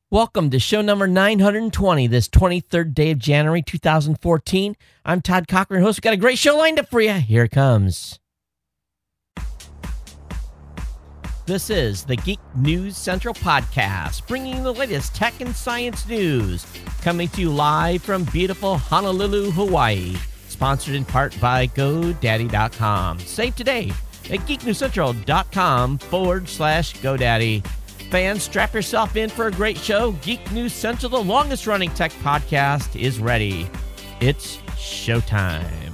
Welcome to show number 920, this 23rd day of January 2014. I'm Todd Cochran, host. We've got a great show lined up for you. Here it comes. This is the Geek News Central podcast, bringing you the latest tech and science news, coming to you live from beautiful Honolulu, Hawaii. Sponsored in part by GoDaddy.com. Save today at geeknewscentral.com/GoDaddy. Fans, strap yourself in for a great show. Geek News Central, the longest-running tech podcast, is ready. It's showtime.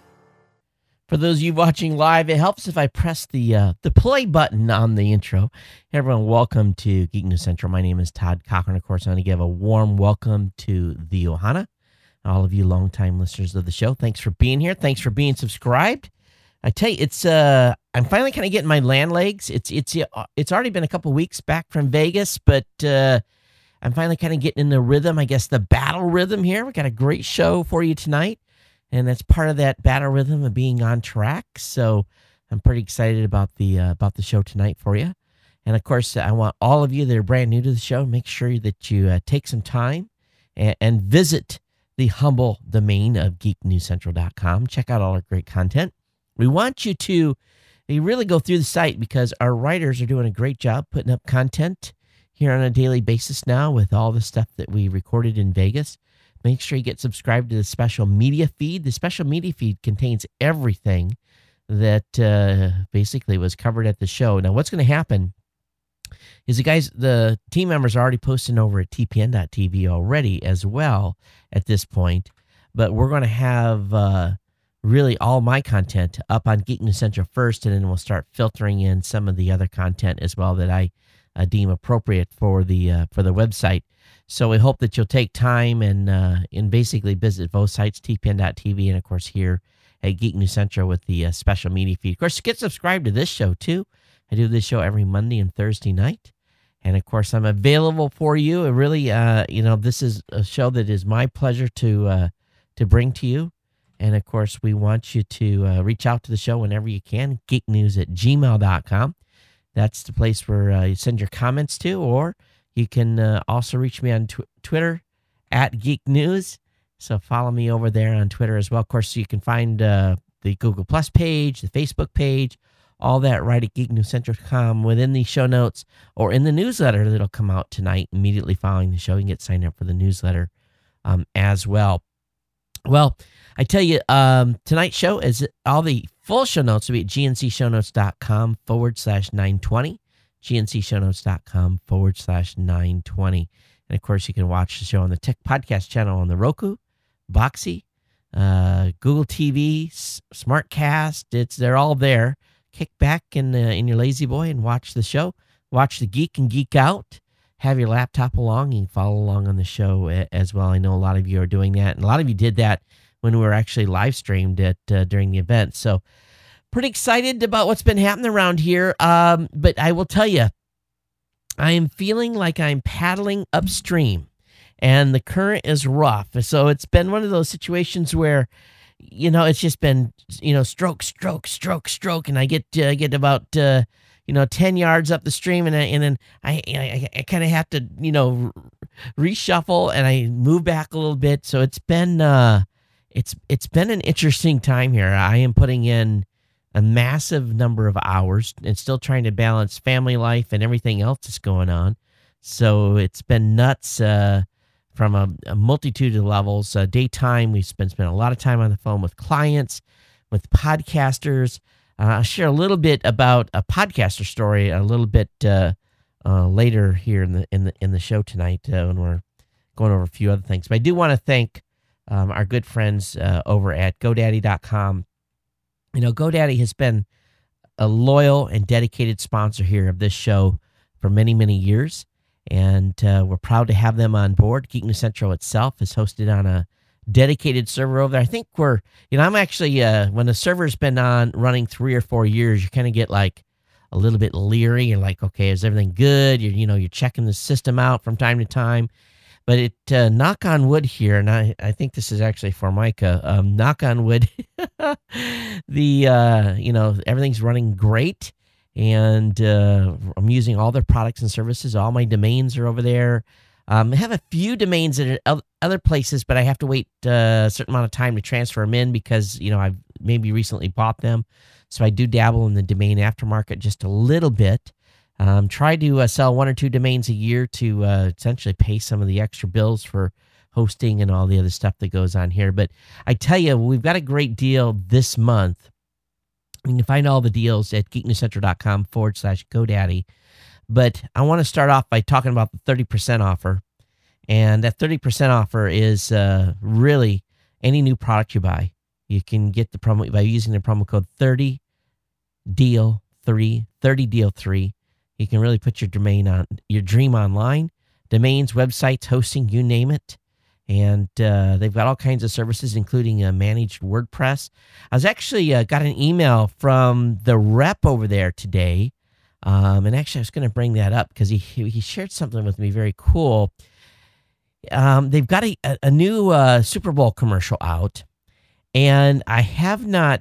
For those of you watching live, it helps if I press the play button on the intro. Hey everyone, welcome to Geek News Central. My name is Todd Cochran. Of course, I want to give a warm welcome to the Ohana, all of you longtime listeners of the show. Thanks for being here. Thanks for being subscribed. I tell you, it's I'm finally kind of getting my land legs. It's already been a couple weeks back from Vegas, but I'm finally kind of getting in the rhythm, I guess the battle rhythm here. We got a great show for you tonight, and that's part of that battle rhythm of being on track. So I'm pretty excited about the show tonight for you. And of course, I want all of you that are brand new to the show, make sure that you take some time and visit the humble domain of geeknewscentral.com. Check out all our great content. We want you to really go through the site because our writers are doing a great job putting up content here on a daily basis now with all the stuff that we recorded in Vegas. Make sure you get subscribed to the special media feed. The special media feed contains everything that basically was covered at the show. Now, what's going to happen is the team members are already posting over at tpn.tv already as well at this point, but we're going to have really all my content up on Geek News Central first, and then we'll start filtering in some of the other content as well that I deem appropriate for the website. So we hope that you'll take time and basically visit both sites, tpn.tv, and of course here at Geek News Central with the special media feed. Of course, get subscribed to this show too. I do this show every Monday and Thursday night, and of course I'm available for you. It really, this is a show that is my pleasure to bring to you. And, of course, we want you to reach out to the show whenever you can, geeknews@gmail.com. That's the place where you send your comments to, or you can also reach me on Twitter, @geeknews. So follow me over there on Twitter as well. Of course, you can find the Google Plus page, the Facebook page, all that right at geeknewscentral.com within the show notes or in the newsletter that'll come out tonight immediately following the show. You can get signed up for the newsletter as well. Well, I tell you, tonight's show is all the full show notes will be at gnccshownotes.com/920, gnccshownotes.com/920. And of course, you can watch the show on the Tech Podcast channel on the Roku, Boxy, Google TV, Smartcast. They're all there. Kick back in your lazy boy and watch the show. Watch the Geek and Geek Out. Have your laptop along and follow along on the show as well. I know a lot of you are doing that, and a lot of you did that when we were actually live streamed during the event. So pretty excited about what's been happening around here. But I will tell you, I am feeling like I'm paddling upstream, and the current is rough. So it's been one of those situations where, it's just been, stroke, stroke, stroke, stroke, and I get about 10 yards up the stream, and then I kind of have to, reshuffle, and I move back a little bit. So it's been it's been an interesting time here. I am putting in a massive number of hours and still trying to balance family life and everything else that's going on. So it's been nuts from a multitude of levels. Daytime, we've spent a lot of time on the phone with clients, with podcasters. I'll share a little bit about a podcaster story a little bit later here in the show tonight when we're going over a few other things. But I do want to thank our good friends over at GoDaddy.com. GoDaddy has been a loyal and dedicated sponsor here of this show for many, many years, and we're proud to have them on board. Geek News Central itself is hosted on a dedicated server over there. I think I'm actually, when the server's been running 3 or 4 years, you kind of get like a little bit leery. You're like, okay, is everything good? You're checking the system out from time to time. But knock on wood here, and I think this is actually for Micah. Knock on wood, everything's running great, and I'm using all their products and services. All my domains are over there. I have a few domains at other places, but I have to wait a certain amount of time to transfer them in because, I've maybe recently bought them. So I do dabble in the domain aftermarket just a little bit. Try to sell 1 or 2 domains a year to essentially pay some of the extra bills for hosting and all the other stuff that goes on here. But I tell you, we've got a great deal this month. You can find all the deals at geeknewscentral.com/GoDaddy. But I want to start off by talking about the 30% offer. And that 30% offer is really any new product you buy. You can get the promo by using the promo code 30DEAL3, 30DEAL3. You can really put your domain on your dream online, domains, websites, hosting, you name it. And they've got all kinds of services, including a managed WordPress. I was actually got an email from the rep over there today. And actually, I was going to bring that up because he shared something with me very cool. They've got a new Super Bowl commercial out, and I have not.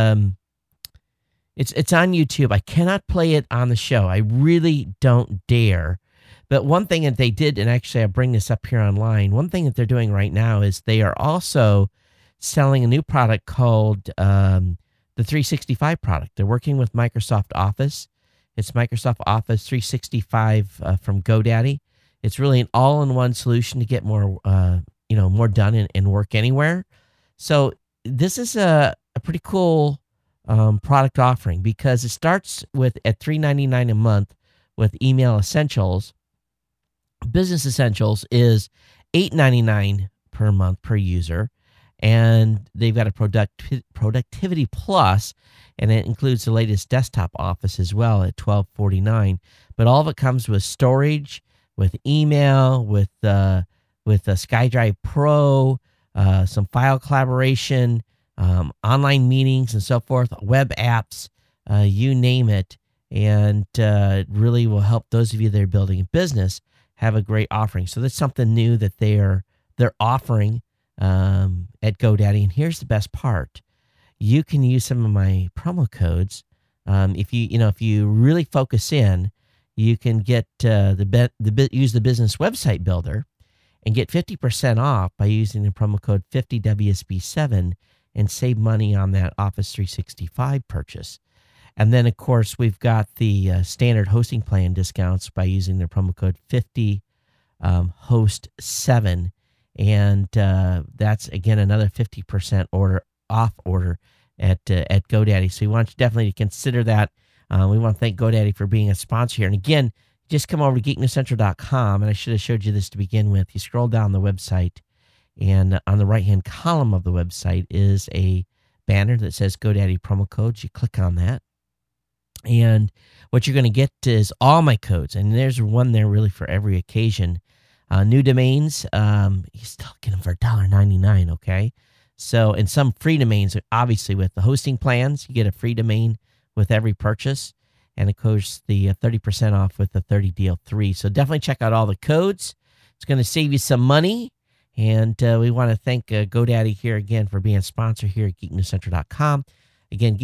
It's on YouTube. I cannot play it on the show. I really don't dare. But one thing that they did, and actually I bring this up here online, one thing that they're doing right now is they are also selling a new product called the 365 product. They're working with Microsoft Office. It's Microsoft Office 365 from GoDaddy. It's really an all-in-one solution to get more, more done and work anywhere. So this is a pretty cool product offering because it starts at $3.99 a month with Email Essentials. Business Essentials is $8.99 per month per user, and they've got a Productivity Plus, and it includes the latest desktop Office as well at $12.49. But all of it comes with storage, with email, with a SkyDrive Pro, some file collaboration, online meetings, and so forth, web apps, you name it, and it really will help those of you that are building a business have a great offering. So that's something new that they're offering at GoDaddy. And here's the best part: you can use some of my promo codes. If you really focus in, you can get use the business website builder and get 50% off by using the promo code 50WSB7 and save money on that Office 365 purchase. And then, of course, we've got the standard hosting plan discounts by using the promo code 50HOST7. And that's, again, another 50% order at GoDaddy. So we want you definitely to consider that. We want to thank GoDaddy for being a sponsor here. And again, just come over to geeknewscentral.com. And I should have showed you this to begin with. You scroll down the website, and on the right-hand column of the website is a banner that says GoDaddy promo codes. You click on that. And what you're going to get is all my codes. And there's one there really for every occasion. New domains, you still get them for $1.99, okay? So, and some free domains, obviously with the hosting plans, you get a free domain with every purchase. And of course, the 30% off with the 30 Deal 3. So definitely check out all the codes. It's going to save you some money. And we want to thank GoDaddy here again for being a sponsor here at geeknewscentral.com. Again,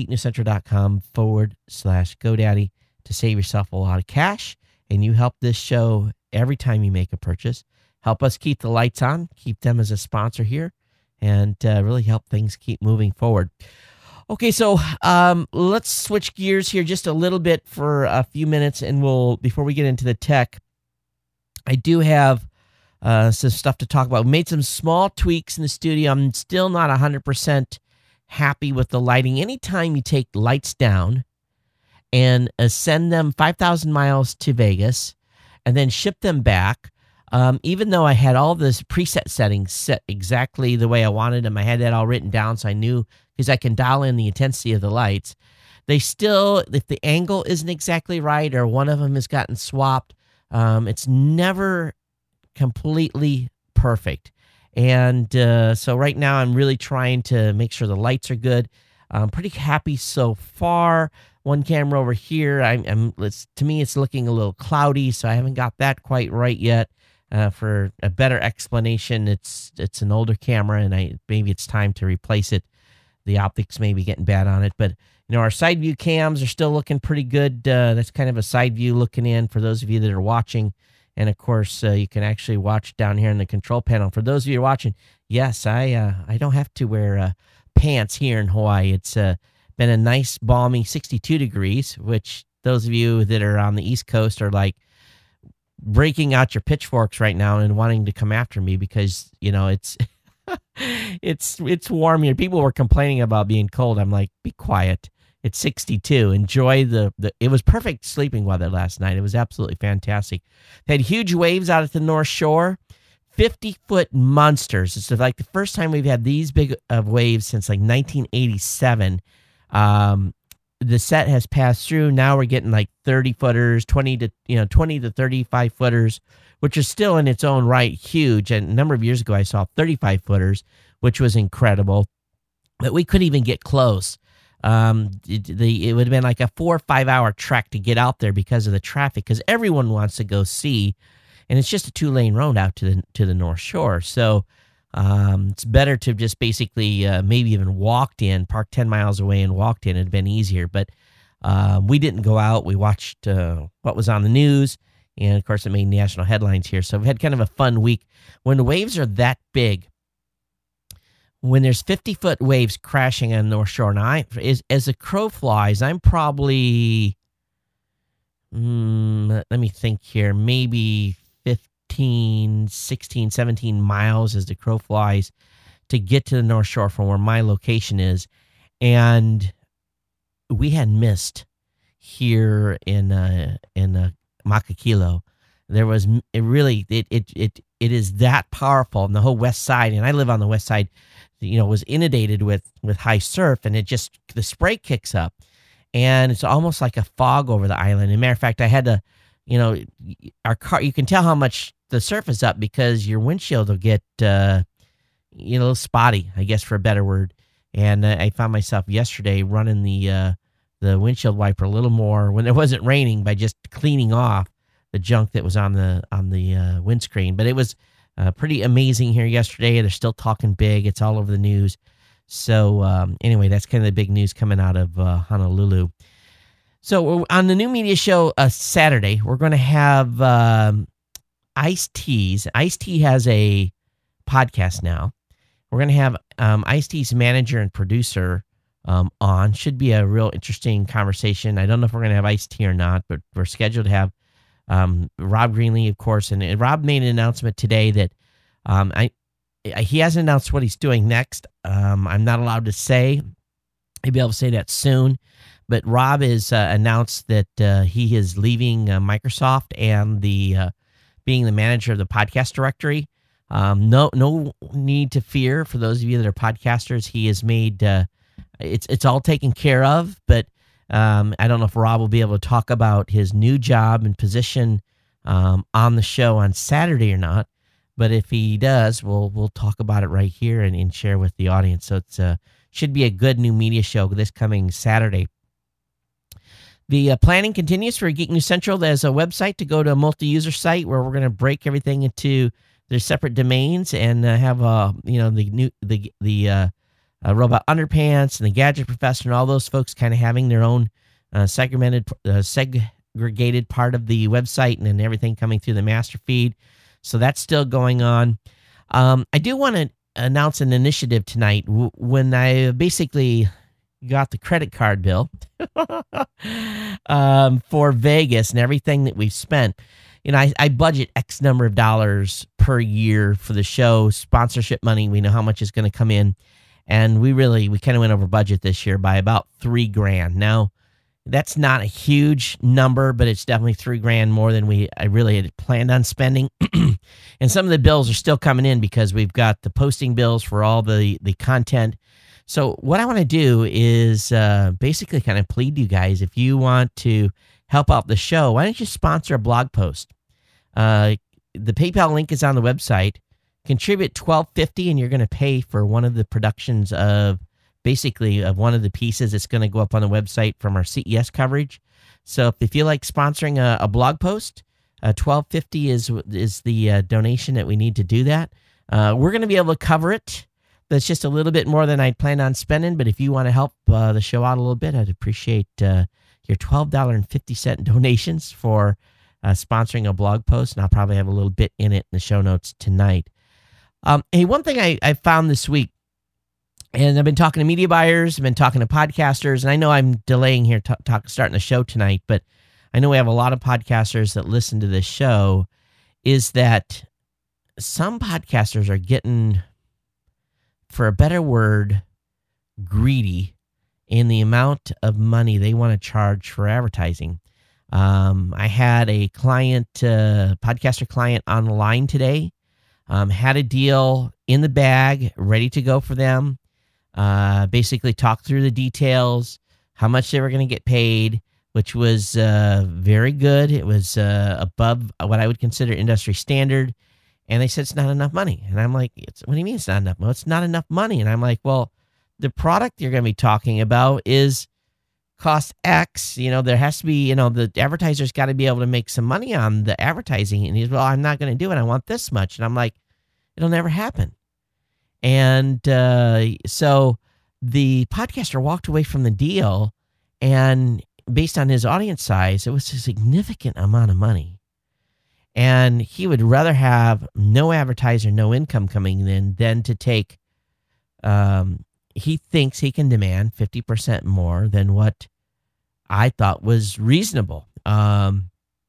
geeknewscentral.com/GoDaddy to save yourself a lot of cash. And you help this show every time you make a purchase. Help us keep the lights on, keep them as a sponsor here, and really help things keep moving forward. Okay, so let's switch gears here just a little bit for a few minutes, and before we get into the tech, I do have some stuff to talk about. We made some small tweaks in the studio. I'm still not 100% happy with the lighting. Anytime you take lights down and send them 5,000 miles to Vegas and then ship them back, even though I had all this preset settings set exactly the way I wanted them, I had that all written down so I knew, because I can dial in the intensity of the lights. They still, if the angle isn't exactly right or one of them has gotten swapped, it's never completely perfect. And so right now I'm really trying to make sure the lights are good. I'm pretty happy so far. One camera over here, to me it's looking a little cloudy, so I haven't got that quite right yet. For a better explanation, it's an older camera, and maybe it's time to replace it. The optics may be getting bad on it, but our side view cams are still looking pretty good. That's kind of a side view looking in for those of you that are watching. And of course, you can actually watch down here in the control panel. For those of you watching, yes, I don't have to wear pants here in Hawaii. It's been a nice, balmy 62 degrees, which those of you that are on the East Coast are like breaking out your pitchforks right now and wanting to come after me because, it's it's warm here. People were complaining about being cold. I'm like, be quiet. It's 62. Enjoy it was perfect sleeping weather last night. It was absolutely fantastic. They had huge waves out at the North Shore, 50-foot monsters. It's like the first time we've had these big of waves since like 1987. The set has passed through. Now we're getting like 30 footers, 20 to 35 footers, which is still in its own right huge. And a number of years ago, I saw 35 footers, which was incredible. But we couldn't even get close. It would have been like a 4 or 5 hour trek to get out there because of the traffic, because everyone wants to go see, and it's just a 2-lane road out to the North Shore. So it's better to just basically maybe even parked 10 miles away and walked in. It'd been easier, but we didn't go out. We watched what was on the news, and of course it made national headlines here. So we've had kind of a fun week. When the waves are that big, when there's 50-foot waves crashing on the North Shore, now as the crow flies, I'm probably, let me think here, maybe 15, 16, 17 miles as the crow flies to get to the North Shore from where my location is. And we had mist here in Makakilo. There was it is that powerful, and the whole west side, and I live on the west side, was inundated with high surf, and the spray kicks up, and it's almost like a fog over the island. As a matter of fact, I had to, our car, you can tell how much the surf is up because your windshield will get, a little spotty, I guess, for a better word. And I found myself yesterday running the windshield wiper a little more when it wasn't raining by just cleaning off the junk that was on the windscreen. But it was pretty amazing here yesterday. They're still talking big. It's all over the news. So anyway, that's kind of the big news coming out of Honolulu. So on the New Media Show Saturday, we're going to have Ice-T's. Ice-T has a podcast now. We're going to have Ice-T's manager and producer on. Should be a real interesting conversation. I don't know if we're going to have Ice-T or not, but we're scheduled to have Rob Greenlee, of course. And Rob made an announcement today that he hasn't announced what he's doing next. I'm not allowed to say. Maybe I'll say that soon. But Rob has announced that he is leaving Microsoft and being the manager of the podcast directory. No need to fear for those of you that are podcasters. He has made it's all taken care of. But I don't know if Rob will be able to talk about his new job and position on the show on Saturday or not. But if he does, we'll talk about it right here and share with the audience. So it's should be a good New Media Show this coming Saturday. The planning continues for Geek News Central. There's a website to go to a multi-user site where we're going to break everything into their separate domains and have the Robot Underpants and the Gadget Professor and all those folks kind of having their own segregated part of the website, and then everything coming through the master feed. So that's still going on. I do want to announce an initiative tonight. When I basically got the credit card bill for Vegas and everything that we've spent, I budget X number of dollars per year for the show, sponsorship money. We know how much is going to come in. And we kind of went over budget this year by about $3,000. Now, that's not a huge number, but it's definitely $3,000 more than I really had planned on spending. And some of the bills are still coming in because we've got the posting bills for all the content. So what I want to do is basically kind of plead to you guys, if you want to help out the show, why don't you sponsor a blog post? The PayPal link is on the website. Contribute $12.50 and you're going to pay for one of the productions of one of the pieces that's going to go up on the website from our CES coverage. So if you feel like sponsoring a blog post, $12.50 is the donation that we need to do that. We're going to be able to cover it. That's just a little bit more than I'd planned on spending, but if you want to help the show out a little bit, I'd appreciate your $12.50 donations for sponsoring a blog post, and I'll probably have a little bit in it in the show notes tonight. Hey, one thing I found this week, and I've been talking to media buyers, I've been talking to podcasters, and I know I'm delaying here starting the show tonight, but I know we have a lot of podcasters that listen to this show, is that some podcasters are getting, for a better word, greedy in the amount of money they want to charge for advertising. I had a client, podcaster client on the line today, had a deal in the bag, ready to go for them. Basically talked through the details, how much they were going to get paid, which was very good. It was above what I would consider industry standard. And they said it's not enough money. And I'm like, what do you mean it's not enough? Well, it's not enough money. And I'm like, well, the product you're going to be talking about is cost X. There has to be, the advertiser's got to be able to make some money on the advertising. And he's, well, I'm not going to do it. I want this much. And I'm like, it'll never happen. And so the podcaster walked away from the deal, and based on his audience size, it was a significant amount of money. And he would rather have no advertiser, no income coming in than to take, he thinks he can demand 50% more than what I thought was reasonable. And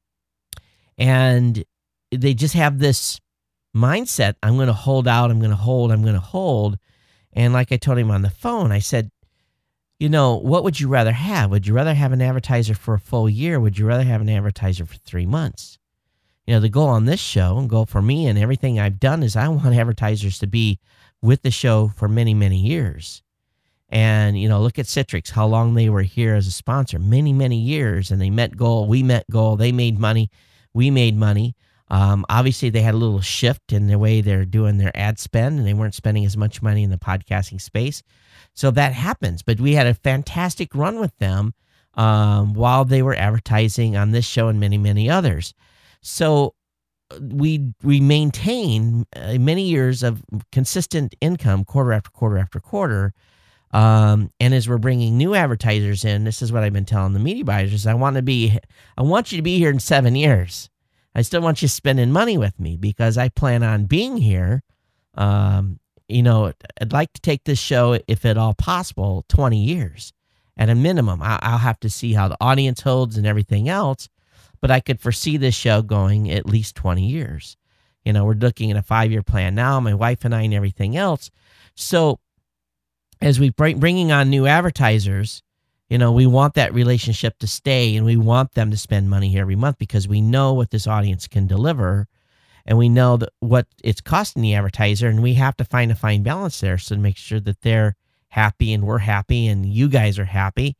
they just have this mindset, I'm going to hold out, I'm going to hold. And like I told him on the phone, I said, what would you rather have? Would you rather have an advertiser for a full year? Would you rather have an advertiser for 3 months? The goal on this show and goal for me and everything I've done is I want advertisers to be with the show for many, many years. And, look at Citrix, how long they were here as a sponsor, many, many years. And they met goal, we met goal, they made money, we made money. Obviously, they had a little shift in the way they're doing their ad spend, and they weren't spending as much money in the podcasting space. So that happens. But we had a fantastic run with them while they were advertising on this show and many, many others. So we maintain many years of consistent income quarter after quarter after quarter. And as we're bringing new advertisers in, this is what I've been telling the media buyers, is I want you to be here in 7 years. I still want you spending money with me because I plan on being here. I'd like to take this show, if at all possible, 20 years at a minimum. I'll have to see how the audience holds and everything else, but I could foresee this show going at least 20 years. We're looking at a 5-year plan now, my wife and I and everything else. So as we bringing on new advertisers, we want that relationship to stay, and we want them to spend money here every month because we know what this audience can deliver, and we know that what it's costing the advertiser, and we have to find a fine balance there so to make sure that they're happy and we're happy and you guys are happy.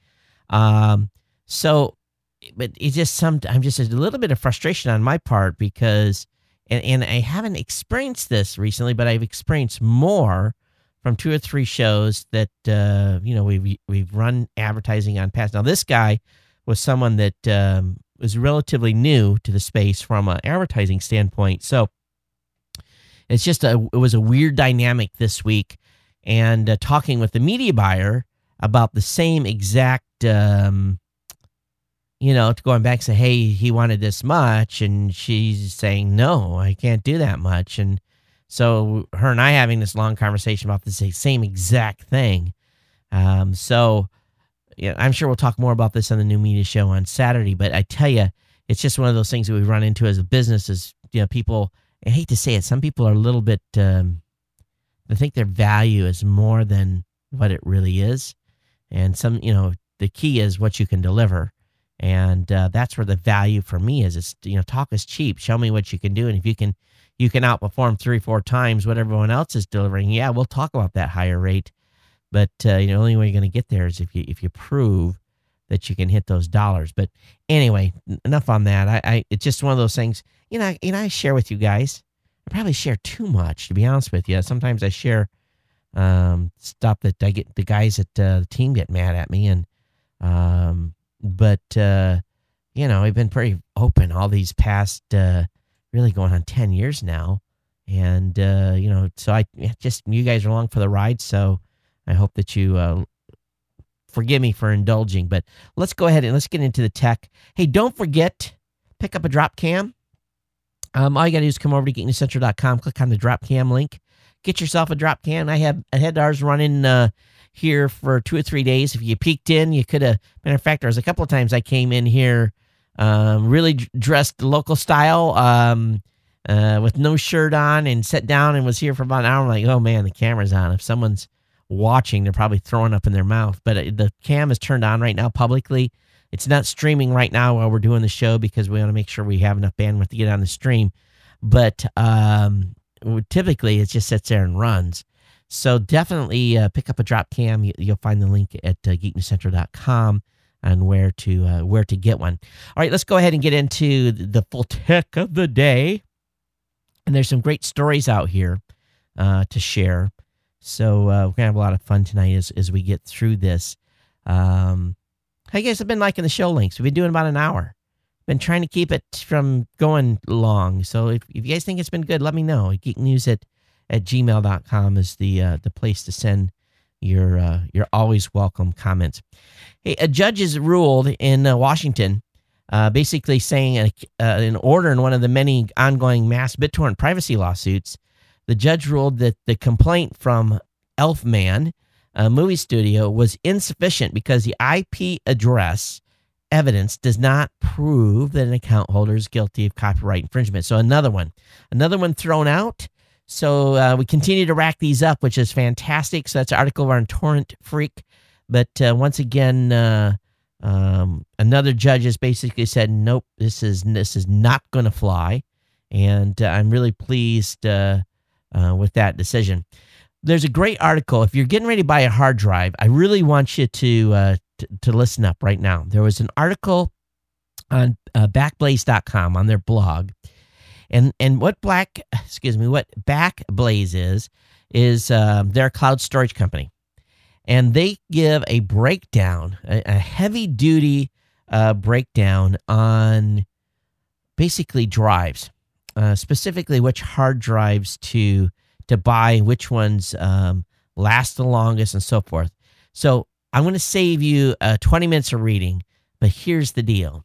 But it's just I'm just a little bit of frustration on my part because, and I haven't experienced this recently, but I've experienced more from 2 or 3 shows that, we've run advertising on past. Now, this guy was someone that was relatively new to the space from an advertising standpoint. So it's it was a weird dynamic this week. And talking with the media buyer about the same exact, going back and say, hey, he wanted this much. And she's saying, no, I can't do that much. And so her and I having this long conversation about the same exact thing. I'm sure we'll talk more about this on the New Media Show on Saturday. But I tell you, it's just one of those things that we run into as a business. Is people, I hate to say it, some people are a little bit. They think their value is more than what it really is, and some the key is what you can deliver, and that's where the value for me is. It's talk is cheap. Show me what you can do, and if you can outperform 3 or 4 times what everyone else is delivering, yeah, we'll talk about that higher rate. But the only way you're going to get there is if you prove that you can hit those dollars. But anyway, enough on that. It's just one of those things. I share with you guys. I probably share too much, to be honest with you. Sometimes I share stuff that I get the guys at the team get mad at me, and but I've been pretty open all these past. Really going on 10 years now. And, so you guys are along for the ride. So I hope that you forgive me for indulging, but let's go ahead and let's get into the tech. Hey, don't forget pick up a drop cam. All you got to do is come over to geeknewscentral.com, click on the drop cam link, get yourself a drop cam. I had ours running here for 2 or 3 days. If you peeked in, you could have. Matter of fact, there was a couple of times I came in here really dressed local style with no shirt on and sat down and was here for about an hour. I'm like, oh man, the camera's on. If someone's watching, they're probably throwing up in their mouth. But the cam is turned on right now publicly. It's not streaming right now while we're doing the show because we want to make sure we have enough bandwidth to get on the stream. But typically, it just sits there and runs. So definitely pick up a drop cam. You'll find the link at geeknewscentral.com on where to get one. All right, let's go ahead and get into the full tech of the day. And there's some great stories out here to share. So we're going to have a lot of fun tonight as we get through this. How you guys have been liking the show links? We've been doing about an hour. Been trying to keep it from going long. So if you guys think it's been good, let me know. Geeknews at gmail.com is the place to send your always welcome comments. Hey, a judge has ruled in Washington, basically saying an order in one of the many ongoing mass BitTorrent privacy lawsuits. The judge ruled that the complaint from Elfman, a movie studio, was insufficient because the IP address evidence does not prove that an account holder is guilty of copyright infringement. So another one thrown out. So we continue to rack these up, which is fantastic. So that's an article on Torrent Freak. But once again, another judge has basically said, nope, this is not going to fly. And I'm really pleased with that decision. There's a great article. If you're getting ready to buy a hard drive, I really want you to listen up right now. There was an article on Backblaze.com on their blog. And what Backblaze is their cloud storage company. And they give a breakdown, a heavy-duty breakdown on basically drives, specifically which hard drives to buy, which ones last the longest, and so forth. So I'm going to save you 20 minutes of reading, but here's the deal.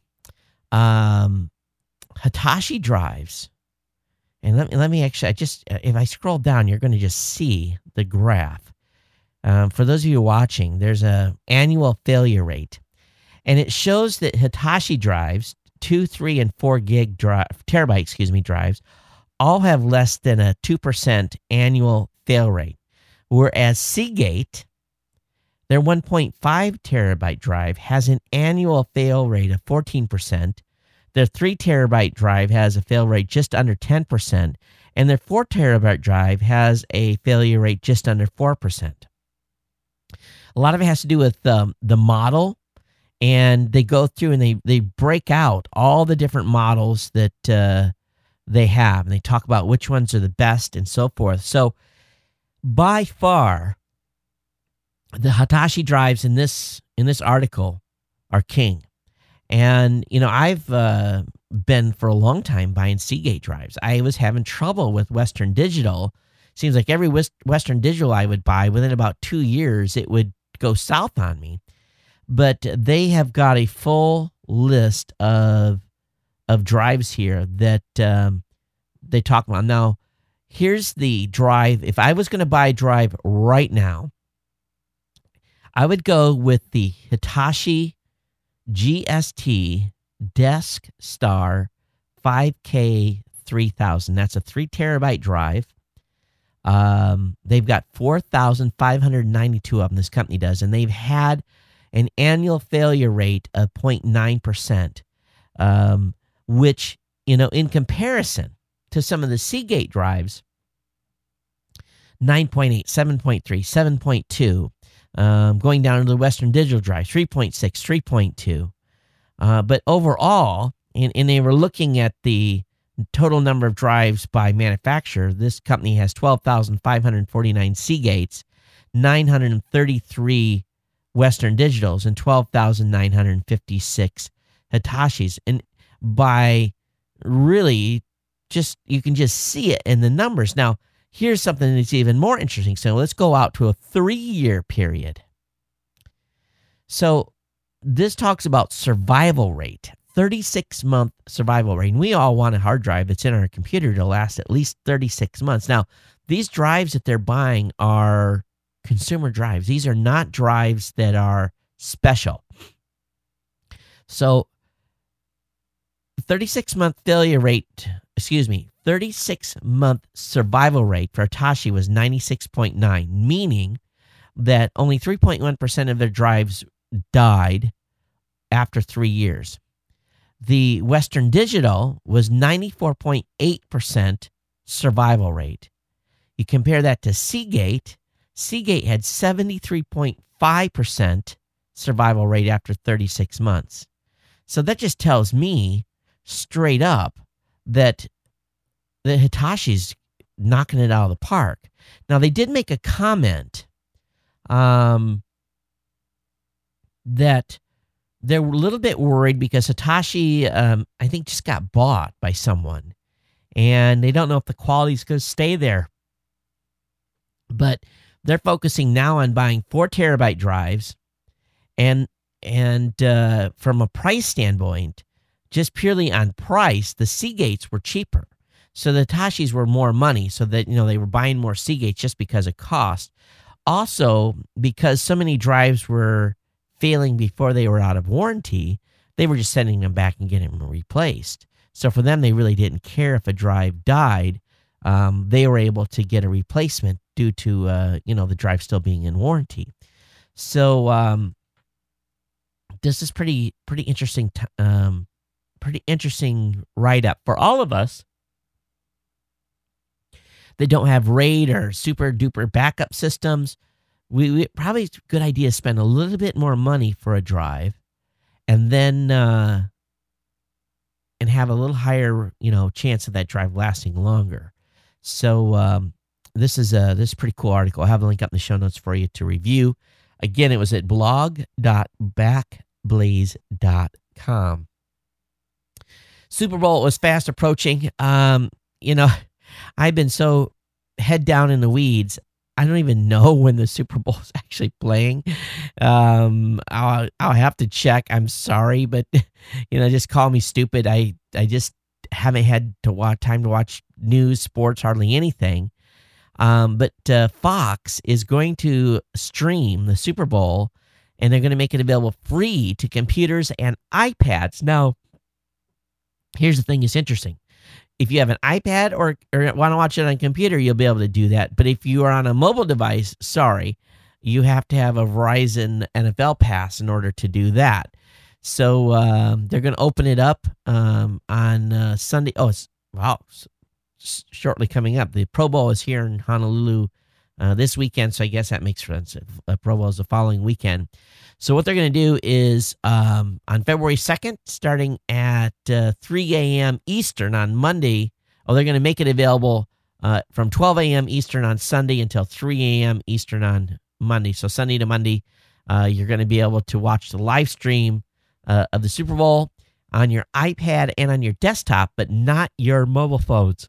Hitachi drives, and let me actually, if I scroll down, you're going to just see the graph. For those of you watching, there's a annual failure rate, and it shows that Hitachi drives, 2, 3, and 4 terabyte drives, all have less than a 2% annual fail rate, whereas Seagate, their 1.5 terabyte drive, has an annual fail rate of 14%. Their 3 terabyte drive has a fail rate just under 10%, and their 4 terabyte drive has a failure rate just under 4%. A lot of it has to do with the model, and they go through and they break out all the different models that they have, and they talk about which ones are the best and so forth. So by far, the Hitachi drives in this article are king. And, I've been for a long time buying Seagate drives. I was having trouble with Western Digital. Seems like every Western Digital I would buy, within about 2 years, it would go south on me. But they have got a full list of drives here that they talk about. Now, here's the drive. If I was going to buy a drive right now, I would go with the Hitachi GST Desk Star 5K 3000. That's a 3 terabyte drive. They've got 4,592 of them, this company does, and they've had an annual failure rate of 0.9%, which, in comparison to some of the Seagate drives, 9.8, 7.3, 7.2, going down to the Western Digital drive, 3.6, 3.2. But overall, and they were looking at the total number of drives by manufacturer, this company has 12,549 Seagates, 933 Western Digitals, and 12,956 Hitachis. And by really you can just see it in the numbers. Now, here's something that's even more interesting. So let's go out to a 3-year period. So this talks about survival rate. 36-month survival rate. And we all want a hard drive that's in our computer to last at least 36 months. Now, these drives that they're buying are consumer drives. These are not drives that are special. So 36-month 36-month survival rate for Hitachi was 96.9, meaning that only 3.1% of their drives died after 3 years. The Western Digital was 94.8% survival rate. You compare that to Seagate. Seagate had 73.5% survival rate after 36 months. So that just tells me straight up that the Hitachi's knocking it out of the park. Now, they did make a comment that they're a little bit worried because Hitachi, I think, just got bought by someone. And they don't know if the quality is going to stay there. But they're focusing now on buying 4 terabyte drives. And from a price standpoint, just purely on price, the Seagates were cheaper. So the Hitachis were more money, so that they were buying more Seagates just because of cost. Also, because so many drives were failing before they were out of warranty, they were just sending them back and getting them replaced. So for them, they really didn't care if a drive died. They were able to get a replacement due to the drive still being in warranty. So this is pretty interesting. Pretty interesting write-up for all of us that don't have RAID or super duper backup systems. We probably it's a good idea to spend a little bit more money for a drive, and then and have a little higher chance of that drive lasting longer. So this is a pretty cool article. I'll have a link up in the show notes for you to review. Again, it was at blog.backblaze.com. Super Bowl was fast approaching. I've been so head down in the weeds. I don't even know when the Super Bowl is actually playing. I'll have to check. I'm sorry, but just call me stupid. I just haven't had time to watch news, sports, hardly anything. But Fox is going to stream the Super Bowl, and they're going to make it available free to computers and iPads. Now, here's the thing that's interesting. If you have an iPad or want to watch it on a computer, you'll be able to do that. But if you are on a mobile device, sorry, you have to have a Verizon NFL pass in order to do that. So they're going to open it up on Sunday. Oh, shortly coming up. The Pro Bowl is here in Honolulu this weekend, so I guess that makes sense. Pro Bowl is the following weekend. So what they're going to do is on February 2nd, starting at 3 a.m. Eastern on Monday, they're going to make it available from 12 a.m. Eastern on Sunday until 3 a.m. Eastern on Monday. So Sunday to Monday, you're going to be able to watch the live stream of the Super Bowl on your iPad and on your desktop, but not your mobile phones.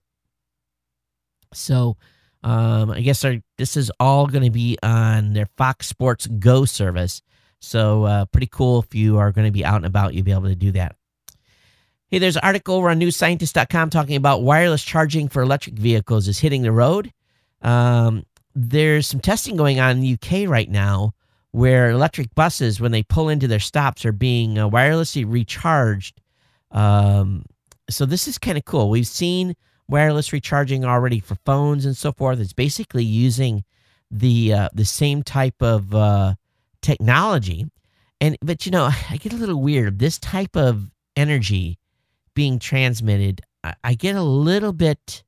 So I guess this is all going to be on their Fox Sports Go service. So pretty cool. If you are going to be out and about, you'll be able to do that. Hey, there's an article over on newscientist.com talking about wireless charging for electric vehicles is hitting the road. There's some testing going on in the UK right now where electric buses, when they pull into their stops, are being wirelessly recharged. So this is kind of cool. We've seen wireless recharging already for phones and so forth. It's basically using the same type of technology. But I get a little weird. This type of energy being transmitted, I get a little bit,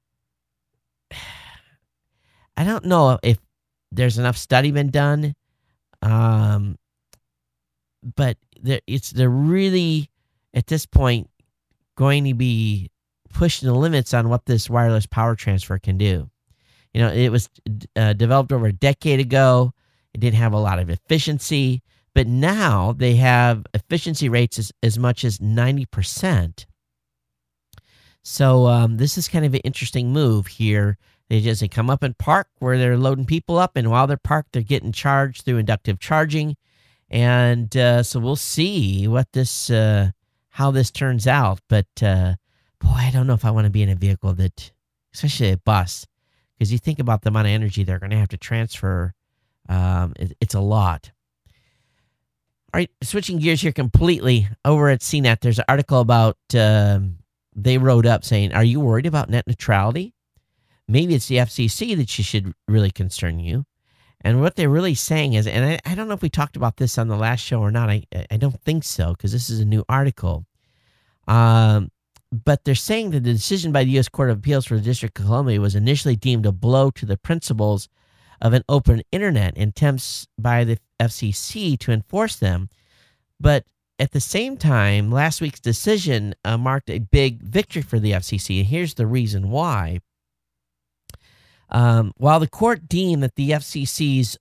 I don't know if there's enough study been done, but they're really, at this point, going to be pushing the limits on what this wireless power transfer can do. It was developed over a decade ago. It didn't have a lot of efficiency, but now they have efficiency rates as much as 90%. So this is kind of an interesting move here. They come up and park where they're loading people up, and while they're parked, they're getting charged through inductive charging. And so we'll see what this, how this turns out. But boy, I don't know if I want to be in a vehicle that, especially a bus, because you think about the amount of energy they're going to have to transfer. It's a lot. All right, switching gears here completely. Over at CNET, there's an article about, they wrote up saying, are you worried about net neutrality? Maybe it's the FCC that should really concern you. And what they're really saying is, and I don't know if we talked about this on the last show or not. I don't think so, because this is a new article. But they're saying that the decision by the U.S. Court of Appeals for the District of Columbia was initially deemed a blow to the principles of an open internet and attempts by the FCC to enforce them. But at the same time, last week's decision marked a big victory for the FCC, and here's the reason why. While the court deemed that the FCC's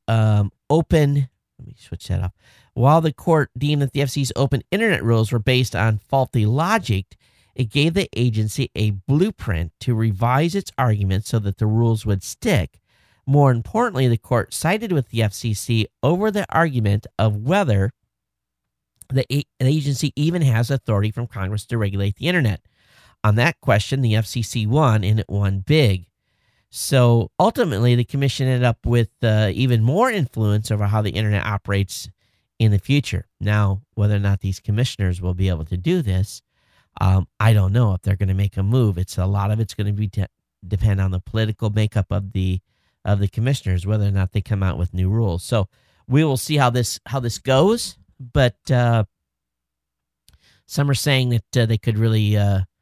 While the court deemed that the FCC's open internet rules were based on faulty logic, it gave the agency a blueprint to revise its arguments so that the rules would stick. More importantly, the court sided with the FCC over the argument of whether the agency even has authority from Congress to regulate the internet. On that question, the FCC won, and it won big. So ultimately, the commission ended up with even more influence over how the internet operates in the future. Now, whether or not these commissioners will be able to do this, I don't know if they're going to make a move. A lot of it's going to be depend on the political makeup of the commissioners, whether or not they come out with new rules. So we will see how this goes. But some are saying that they could really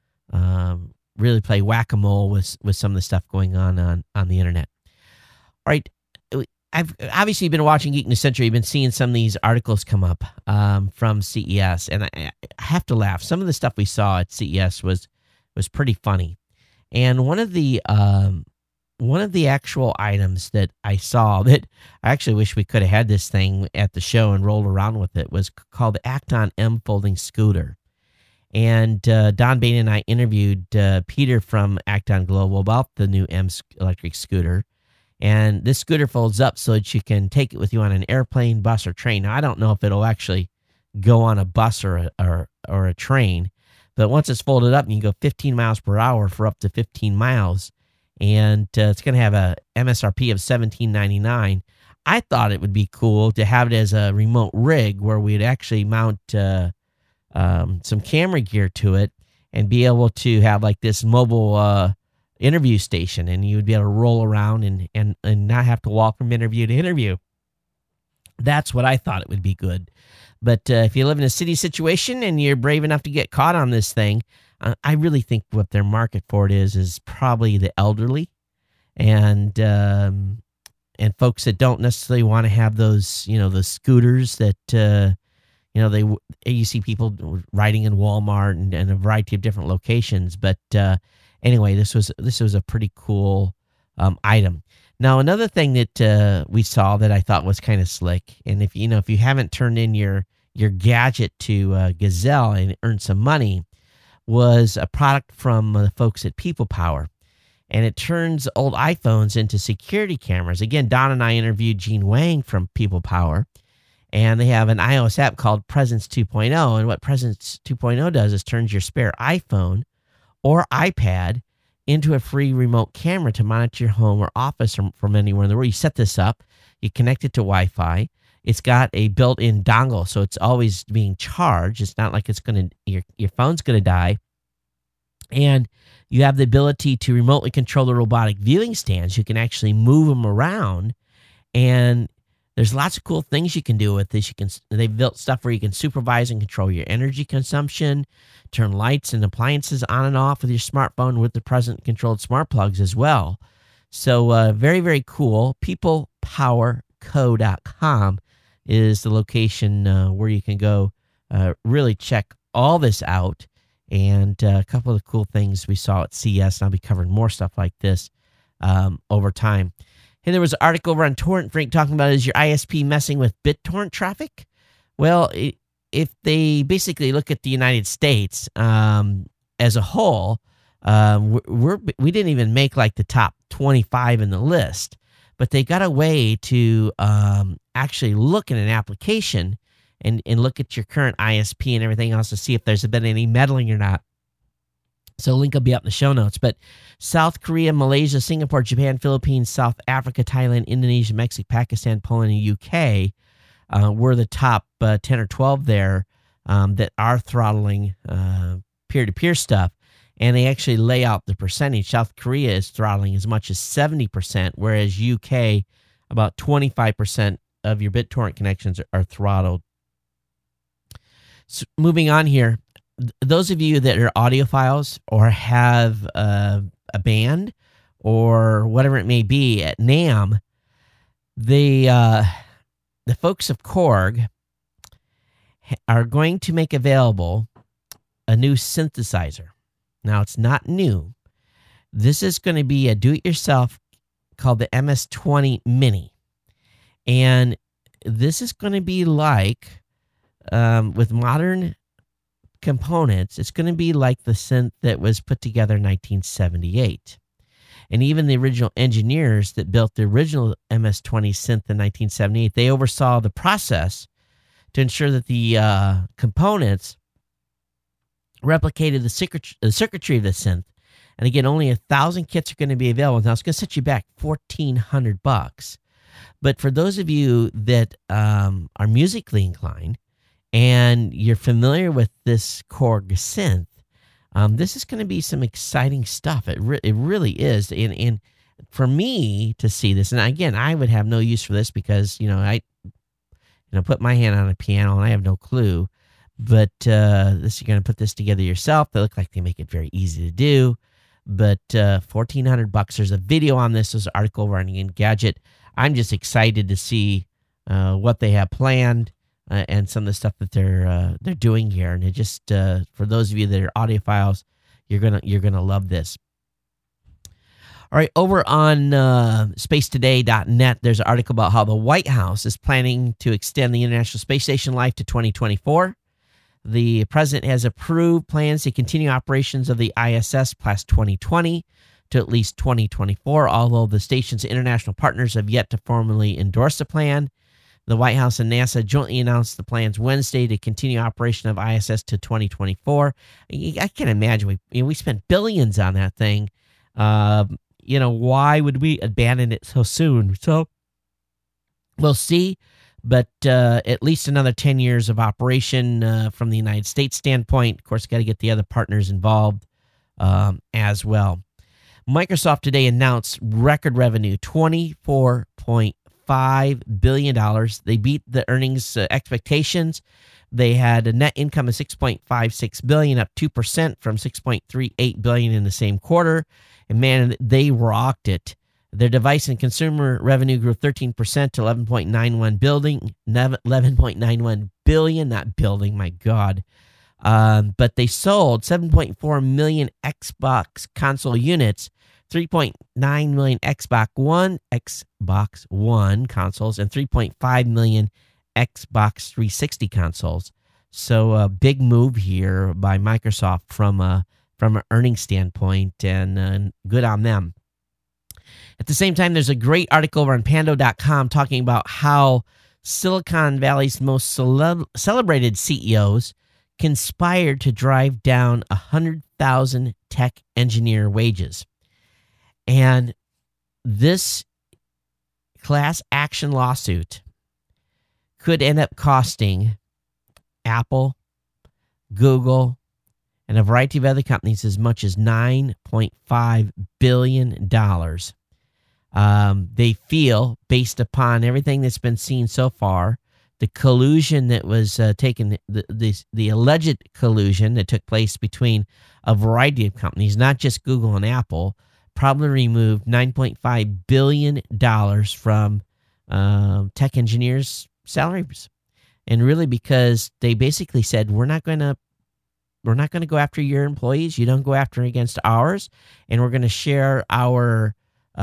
really play whack-a-mole with some of the stuff going on the internet. All right, I've obviously been watching Geek News Central. You've been seeing some of these articles come up from CES, and I have to laugh. Some of the stuff we saw at CES was pretty funny, and one of the actual items that I saw that I actually wish we could have had this thing at the show and rolled around with it was called the Acton M folding scooter. And Don Bain and I interviewed Peter from Acton Global about the new M electric scooter. And this scooter folds up so that you can take it with you on an airplane, bus, or train. Now, I don't know if it'll actually go on a bus or a train, but once it's folded up, you can go 15 miles per hour for up to 15 miles. And it's going to have a MSRP of $17.99. I thought it would be cool to have it as a remote rig where we'd actually mount some camera gear to it and be able to have like this mobile interview station, and you would be able to roll around and not have to walk from interview to interview. That's what I thought it would be good. But if you live in a city situation and you're brave enough to get caught on this thing, I really think what their market for it is probably the elderly and folks that don't necessarily want to have those, those scooters that, you see people riding in Walmart and a variety of different locations. But anyway, this was a pretty cool item. Now, another thing that we saw that I thought was kind of slick, and if you haven't turned in your gadget to Gazelle and earned some money, was a product from the folks at People Power. And it turns old iPhones into security cameras. Again, Don and I interviewed Gene Wang from People Power, and they have an iOS app called Presence 2.0. And what Presence 2.0 does is turns your spare iPhone or iPad into a free remote camera to monitor your home or office from anywhere in the world. You set this up, you connect it to Wi-Fi. It's got a built-in dongle, so it's always being charged. It's not like your phone's going to die. And you have the ability to remotely control the robotic viewing stands. You can actually move them around, and there's lots of cool things you can do with this. They've built stuff where you can supervise and control your energy consumption, turn lights and appliances on and off with your smartphone with the present-controlled smart plugs as well. So very, very cool. PeoplePowerCo.com is the location where you can go really check all this out. And a couple of the cool things we saw at CES, and I'll be covering more stuff like this over time. Hey, there was an article over on Torrent Freak talking about, is your ISP messing with BitTorrent traffic? Well, if they basically look at the United States as a whole, we didn't even make like the top 25 in the list, but they got a way to actually look at an application and look at your current ISP and everything else to see if there's been any meddling or not. So link will be up in the show notes. But South Korea, Malaysia, Singapore, Japan, Philippines, South Africa, Thailand, Indonesia, Mexico, Pakistan, Poland, and UK were the top 10 or 12 there that are throttling peer-to-peer stuff. And they actually lay out the percentage. South Korea is throttling as much as 70%, whereas UK, about 25% of your BitTorrent connections are throttled. So moving on here, those of you that are audiophiles or have a band or whatever it may be at NAMM, the folks of Korg are going to make available a new synthesizer. Now, it's not new. This is going to be a do-it-yourself called the MS-20 Mini. And this is going to be like, with modern components, it's going to be like the synth that was put together in 1978. And even the original engineers that built the original MS-20 synth in 1978, they oversaw the process to ensure that the components replicated the circuitry of the synth. And again, only 1,000 kits are going to be available. Now, it's going to set you back $1,400. But for those of you that are musically inclined and you're familiar with this Korg synth, this is going to be some exciting stuff. It really is. And for me to see this, and again, I would have no use for this because, I put my hand on a piano and I have no clue. But you're going to put this together yourself. They look like they make it very easy to do. But $1,400. There's a video on this. There's an article over on Engadget. I'm just excited to see what they have planned and some of the stuff that they're doing here. And it just for those of you that are audiophiles, you're gonna love this. All right, over on spacetoday.net, there's an article about how the White House is planning to extend the International Space Station life to 2024. The president has approved plans to continue operations of the ISS past 2020 to at least 2024, although the station's international partners have yet to formally endorse the plan. The White House and NASA jointly announced the plans Wednesday to continue operation of ISS to 2024. I can't imagine. We spent billions on that thing. Why would we abandon it so soon? So we'll see. But at least another 10 years of operation from the United States standpoint. Of course, got to get the other partners involved as well. Microsoft today announced record revenue, $24.5 billion. They beat the earnings expectations. They had a net income of $6.56 billion, up 2% from $6.38 billion in the same quarter. And man, they rocked it. Their device and consumer revenue grew 13% to $11.91 billion, not building, my God. But they sold 7.4 million Xbox console units, 3.9 million Xbox One consoles, and 3.5 million Xbox 360 consoles. So a big move here by Microsoft from an earnings standpoint, and good on them. At the same time, there's a great article over on Pando.com talking about how Silicon Valley's most celebrated CEOs conspired to drive down 100,000 tech engineer wages. And this class action lawsuit could end up costing Apple, Google, and a variety of other companies as much as $9.5 billion. They feel, based upon everything that's been seen so far, the collusion that was taken, the alleged collusion that took place between a variety of companies, not just Google and Apple, probably removed $9.5 billion from tech engineers' salaries. And really because they basically said, we're not going to go after your employees. You don't go after against ours. And we're going to share our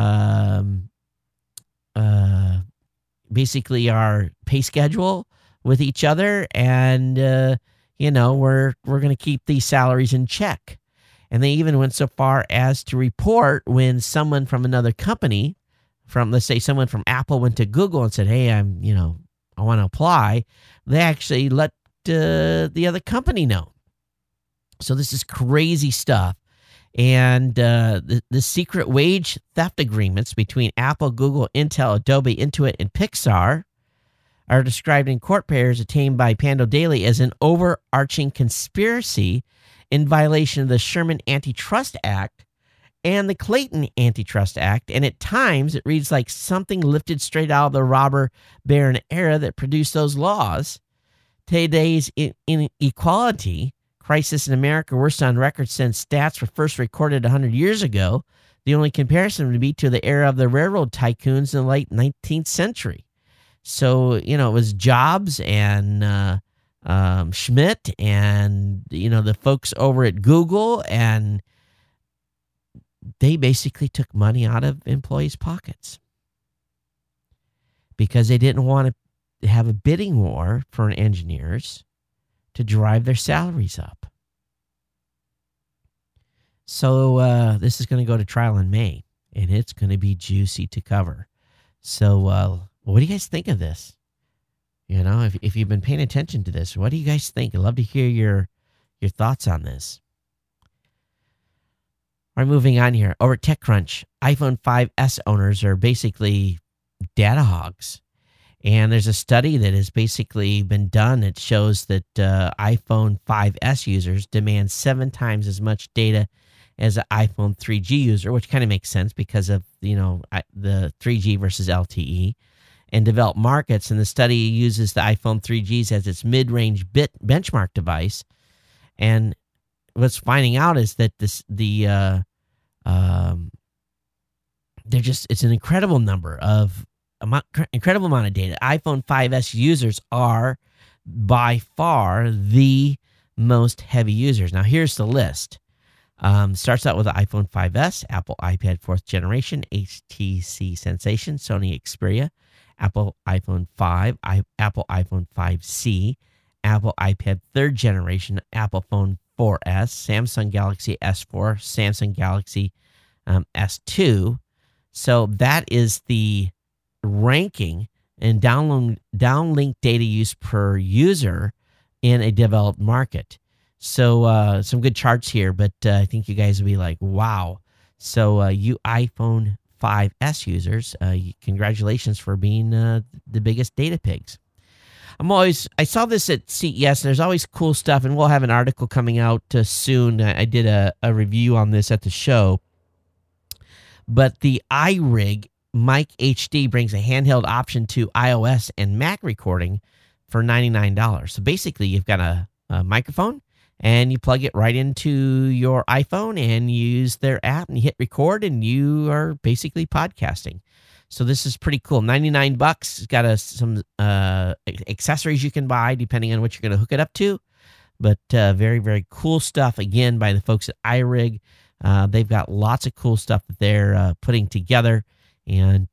basically our pay schedule with each other, and we're going to keep these salaries in check. And they even went so far as to report when someone from another company, let's say someone from Apple went to Google and said, hey, I'm I want to apply, they actually let the other company know. So this is crazy stuff. And the secret wage theft agreements between Apple, Google, Intel, Adobe, Intuit, and Pixar are described in court papers obtained by Pando Daily as an overarching conspiracy in violation of the Sherman Antitrust Act and the Clayton Antitrust Act. And at times, it reads like something lifted straight out of the robber baron era that produced those laws. Today's inequality crisis in America, worst on record since stats were first recorded 100 years ago. The only comparison would be to the era of the railroad tycoons in the late 19th century. So, it was Jobs and Schmidt and, the folks over at Google, and they basically took money out of employees' pockets because they didn't want to have a bidding war for engineers to drive their salaries up. So this is going to go to trial in May, and it's going to be juicy to cover. So what do you guys think of this? If you've been paying attention to this, what do you guys think? I'd love to hear your thoughts on this. All right, moving on here. Over at TechCrunch, iPhone 5S owners are basically data hogs. And there's a study that has basically been done that shows that iPhone 5S users demand 7 times as much data as an iPhone 3G user, which kind of makes sense because of, the 3G versus LTE. In developed markets, and the study uses the iPhone 3Gs as its mid-range benchmark device. And what's finding out is that it's an incredible incredible amount of data. iPhone 5S users are by far the most heavy users. Now, here's the list. Starts out with the iPhone 5S, Apple iPad 4th generation, HTC Sensation, Sony Xperia, Apple iPhone 5, Apple iPhone 5C, Apple iPad 3rd generation, Apple Phone 4S, Samsung Galaxy S4, Samsung Galaxy S2. So that is the ranking and downlink data use per user in a developed market. So some good charts here, but I think you guys will be like, wow. So you iPhone 5S users, congratulations for being the biggest data pigs. I saw this at CES, and there's always cool stuff, and we'll have an article coming out soon. I did a review on this at the show. But the iRig Mic HD brings a handheld option to iOS and Mac recording for $99. So basically, you've got a microphone, and you plug it right into your iPhone and use their app, and you hit record, and you are basically podcasting. So this is pretty cool. $99. It's got some accessories you can buy depending on what you're going to hook it up to. But very, very cool stuff, again, by the folks at iRig. They've got lots of cool stuff that they're putting together. And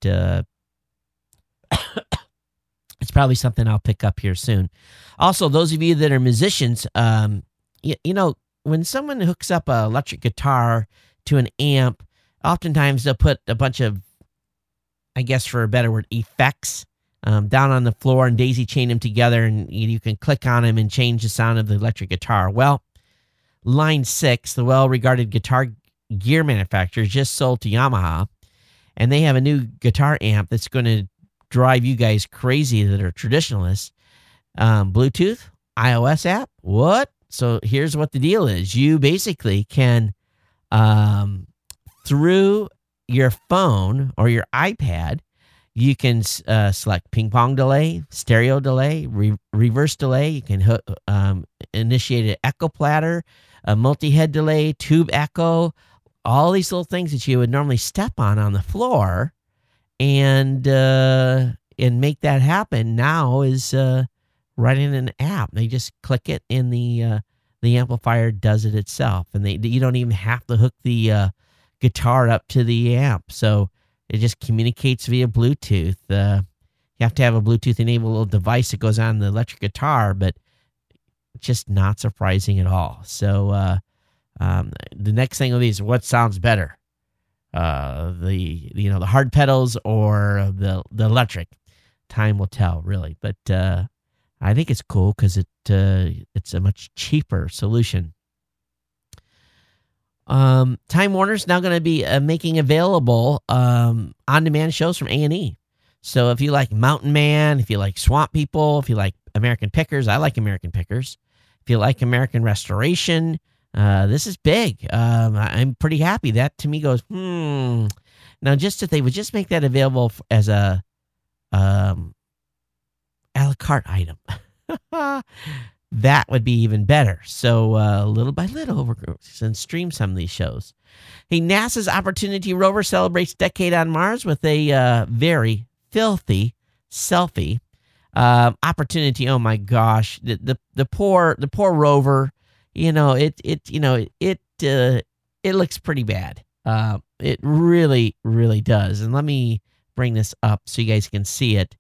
it's probably something I'll pick up here soon. Also, those of you that are musicians, when someone hooks up an electric guitar to an amp, oftentimes they'll put a bunch of, I guess for a better word, effects down on the floor and daisy chain them together, and you can click on them and change the sound of the electric guitar. Well, Line 6, the well-regarded guitar gear manufacturer, just sold to Yamaha, and they have a new guitar amp that's going to drive you guys crazy that are traditionalists. Bluetooth, iOS app, what? So here's what the deal is. You basically can, through your phone or your iPad, you can select ping pong delay, stereo delay, reverse delay. You can initiate an echo platter, a multi-head delay, tube echo, all these little things that you would normally step on the floor, and make that happen now is right in an app. They just click it, and the amplifier does it itself, and you don't even have to hook the guitar up to the amp. So it just communicates via Bluetooth. You have to have a Bluetooth-enabled little device that goes on the electric guitar, but just not surprising at all. So the next thing will be is what sounds better, the hard pedals or the electric. Time will tell, really. But I think it's cool because it's a much cheaper solution. Time Warner's now going to be making available on-demand shows from A&E. So if you like Mountain Man, if you like Swamp People, if you like American Pickers, I like American Pickers. If you like American Restoration, this is big. I'm pretty happy. That to me goes, Now, just if they would just make that available as a a la carte item, that would be even better. So little by little, we're going to stream some of these shows. Hey, NASA's Opportunity rover celebrates decade on Mars with a very filthy selfie. Opportunity, oh my gosh, the poor rover. It looks pretty bad. It really, really does. And let me bring this up so you guys can see it.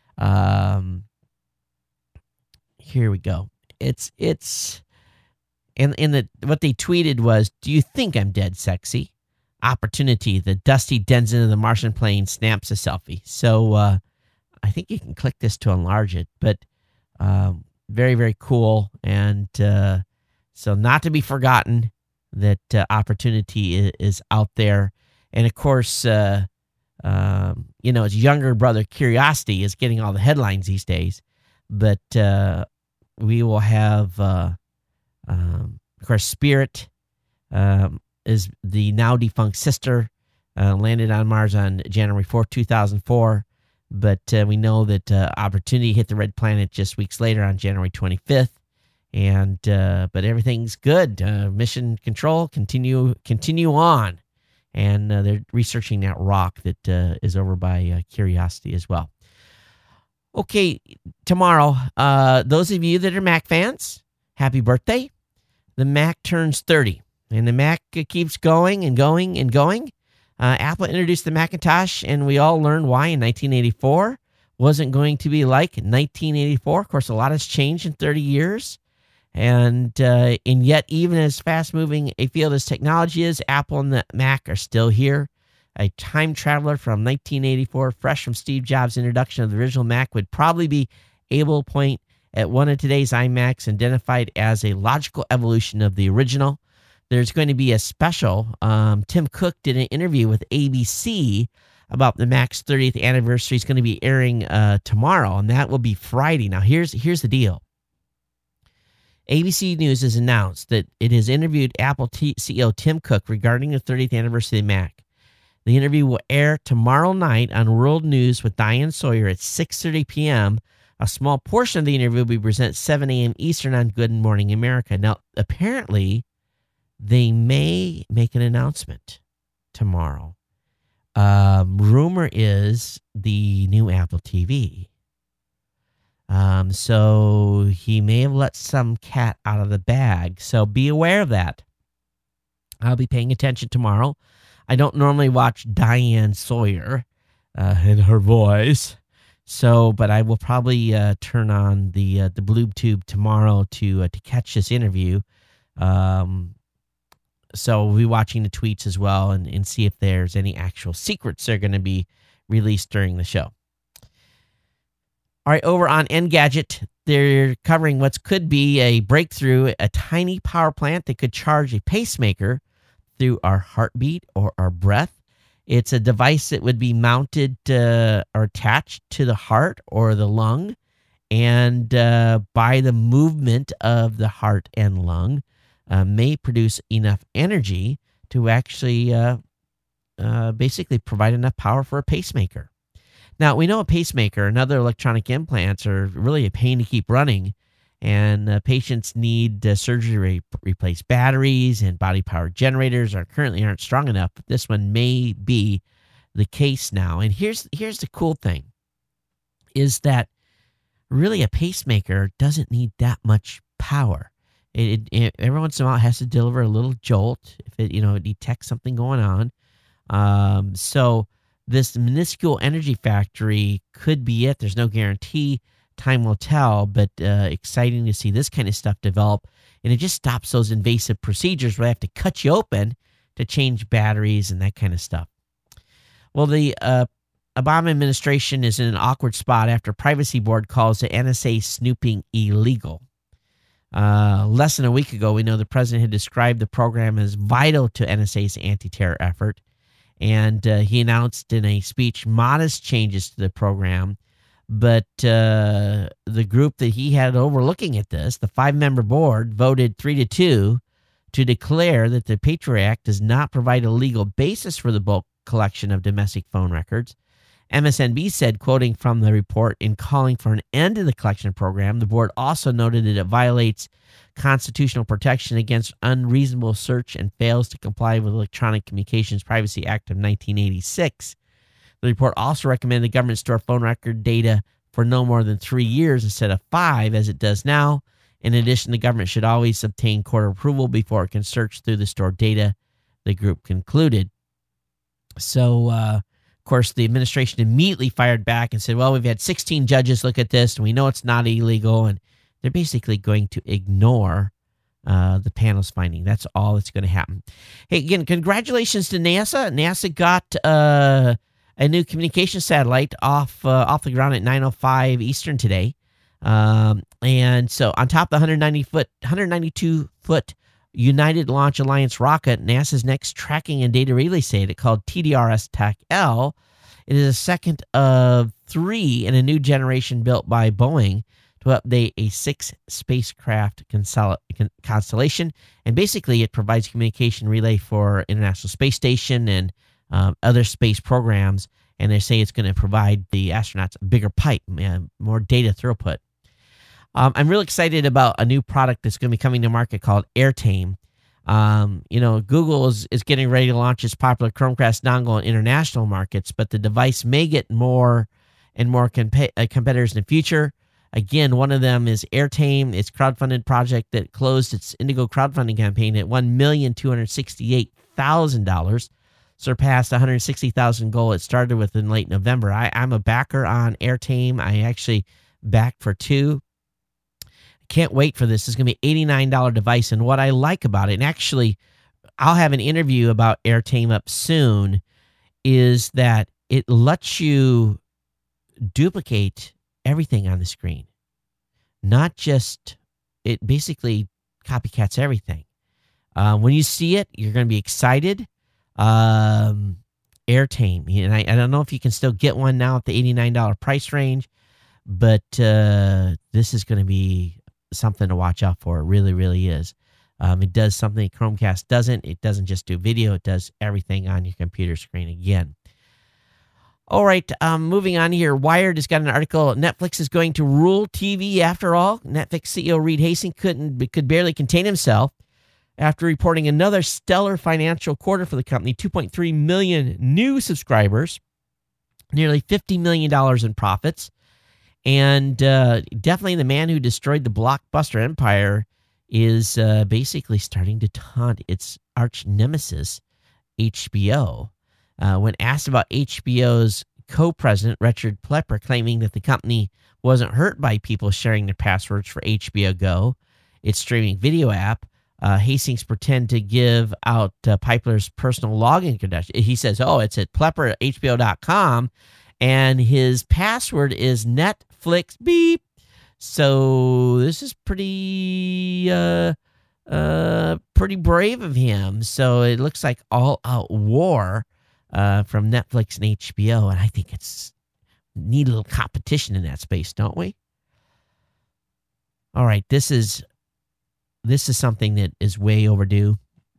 Here we go. It's and what they tweeted was, "Do you think I'm dead sexy?" Opportunity, the dusty dens into the Martian plane, snaps a selfie. So I think you can click this to enlarge it, but very, very cool. And so not to be forgotten that Opportunity is out there. And of course, its younger brother Curiosity is getting all the headlines these days. But we will have, of course, Spirit is the now defunct sister, landed on Mars on January 4th, 2004. But we know that Opportunity hit the red planet just weeks later on January 25th. And but everything's good. Mission control, continue on. And they're researching that rock that is over by Curiosity as well. Okay, tomorrow, those of you that are Mac fans, happy birthday. The Mac turns 30, and the Mac keeps going and going and going. Apple introduced the Macintosh, and we all learned why in 1984 wasn't going to be like 1984. Of course, a lot has changed in 30 years. And yet, even as fast-moving a field as technology is, Apple and the Mac are still here. A time traveler from 1984, fresh from Steve Jobs' introduction of the original Mac, would probably be able to point at one of today's iMacs identified as a logical evolution of the original. There's going to be a special. Tim Cook did an interview with ABC about the Mac's 30th anniversary. It's going to be airing tomorrow, and that will be Friday. Now, here's the deal. ABC News has announced that it has interviewed Apple CEO Tim Cook regarding the 30th anniversary of the Mac. The interview will air tomorrow night on World News with Diane Sawyer at 6:30 p.m. A small portion of the interview will be presented at 7 a.m. Eastern on Good Morning America. Now, apparently, they may make an announcement tomorrow. Rumor is the new Apple TV. So he may have let some cat out of the bag. So be aware of that. I'll be paying attention tomorrow. I don't normally watch Diane Sawyer in her voice. So, but I will probably turn on the Bloob Tube tomorrow to catch this interview. So we'll be watching the tweets as well and see if there's any actual secrets that are going to be released during the show. All right, over on Engadget, they're covering what could be a breakthrough, a tiny power plant that could charge a pacemaker through our heartbeat or our breath. It's a device that would be mounted or attached to the heart or the lung, and by the movement of the heart and lung, may produce enough energy to actually basically provide enough power for a pacemaker. Now, we know a pacemaker and other electronic implants are really a pain to keep running, and patients need surgery to replace batteries, and body-powered generators currently aren't strong enough. But this one may be the case now. And here's the cool thing, is that really a pacemaker doesn't need that much power. It every once in a while it has to deliver a little jolt if it detects something going on. So this minuscule energy factory could be it. There's no guarantee. Time will tell, but exciting to see this kind of stuff develop. And it just stops those invasive procedures where they have to cut you open to change batteries and that kind of stuff. Well, the Obama administration is in an awkward spot after Privacy Board calls the NSA snooping illegal. Less than a week ago, we know the president had described the program as vital to NSA's anti-terror effort, and he announced in a speech modest changes to the program. But the group that he had overlooking at this, the 5-member board, voted 3-2 to declare that the Patriot Act does not provide a legal basis for the bulk collection of domestic phone records. MSNBC said, quoting from the report, in calling for an end to the collection program, the board also noted that it violates constitutional protection against unreasonable search and fails to comply with Electronic Communications Privacy Act of 1986. The report also recommended the government store phone record data for no more than 3 years instead of 5, as it does now. In addition, the government should always obtain court approval before it can search through the stored data, the group concluded. So, of course, the administration immediately fired back and said, well, we've had 16 judges look at this, and we know it's not illegal, and they're basically going to ignore the panel's finding. That's all that's going to happen. Hey, again, congratulations to NASA. NASA got a new communication satellite off the ground at 9:05 Eastern today. And so on top of the 192-foot United Launch Alliance rocket, NASA's next tracking and data relay satellite, called TDRS-TAC-L, it is a second of 3 in a new generation built by Boeing to update a 6-spacecraft constellation. And basically, it provides communication relay for International Space Station and other space programs. And they say it's going to provide the astronauts a bigger pipe, more data throughput. I'm really excited about a new product that's going to be coming to market called AirTame. Google is getting ready to launch its popular Chromecast dongle in international markets, but the device may get more and more competitors in the future. Again, one of them is AirTame. It's a crowdfunded project that closed its Indigo crowdfunding campaign at $1,268,000, surpassed the $160,000 goal it started with in late November. I'm a backer on AirTame. I actually backed for 2. Can't wait for this. It's going to be an $89 device. And what I like about it, and actually I'll have an interview about AirTame up soon, is that it lets you duplicate everything on the screen. Not just, it basically copycats everything. When you see it, you're going to be excited. AirTame. And I don't know if you can still get one now at the $89 price range, but this is going to be something to watch out for. It really, really is. It does something Chromecast doesn't. It doesn't just do video. It does everything on your computer screen again. All right, moving on here. Wired has got an article. Netflix is going to rule TV after all. Netflix CEO Reed Hastings could barely contain himself after reporting another stellar financial quarter for the company. 2.3 million new subscribers, nearly $50 million in profits. And definitely the man who destroyed the blockbuster empire is basically starting to taunt its arch nemesis, HBO. When asked about HBO's co-president, Richard Plepler, claiming that the company wasn't hurt by people sharing their passwords for HBO Go, its streaming video app, Hastings pretended to give out Plepler's personal login credentials. He says, it's at Plepler at HBO.com, and his password is Netflix beep. So this is pretty brave of him. So it looks like all-out war from Netflix and HBO, and I think it's need a little competition in that space, don't we? All right, this is something that is way overdue,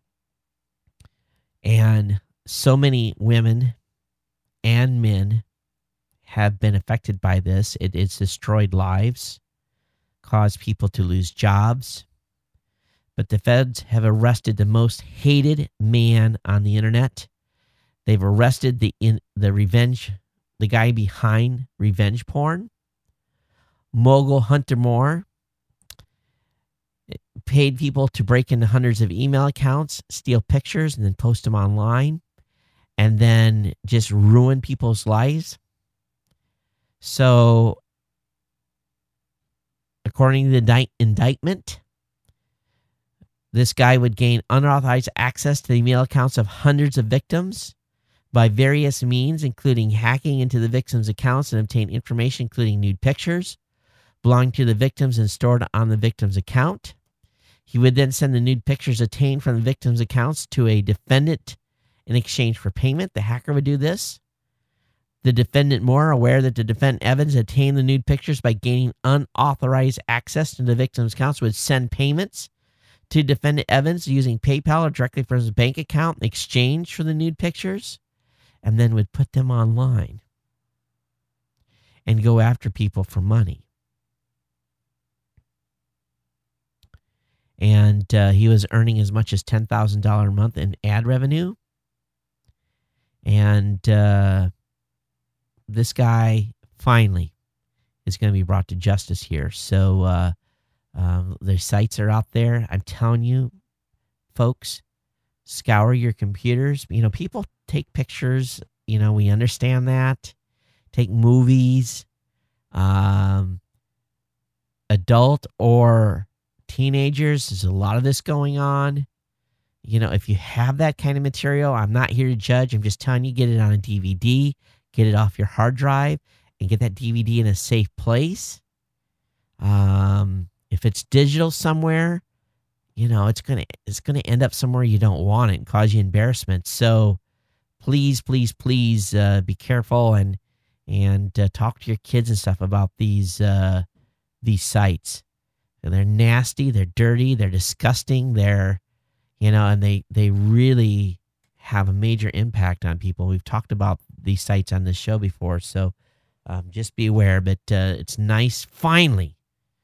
and so many women and men have been affected by this. It's destroyed lives, caused people to lose jobs. But the feds have arrested the most hated man on the internet. They've arrested the guy behind revenge porn. Mogul Hunter Moore paid people to break into hundreds of email accounts, steal pictures, and then post them online, and then just ruin people's lives. So, according to the indictment, this guy would gain unauthorized access to the email accounts of hundreds of victims, by various means, including hacking into the victims' accounts and obtain information, including nude pictures belonging to the victims and stored on the victim's account. He would then send the nude pictures obtained from the victim's accounts to a defendant in exchange for payment. The hacker would do this. The defendant, more aware that the defendant Evans obtained the nude pictures by gaining unauthorized access to the victim's accounts, would send payments to defendant Evans using PayPal or directly from his bank account in exchange for the nude pictures, and then would put them online and go after people for money. And he was earning as much as $10,000 a month in ad revenue. And this guy finally is going to be brought to justice here. So their sites are out there. I'm telling you, folks, scour your computers. You know, people take pictures. You know, we understand that. Take movies, adult or teenagers. There's a lot of this going on. You know, if you have that kind of material, I'm not here to judge. I'm just telling you, get it on a DVD, get it off your hard drive, and get that DVD in a safe place. If it's digital somewhere, you know, it's gonna end up somewhere you don't want it and cause you embarrassment. So please be careful and talk to your kids and stuff about these sites. They're nasty, they're dirty, they're disgusting, they're, you know, and they really have a major impact on people. We've talked about these sites on this show before, so just be aware. But it's nice, finally,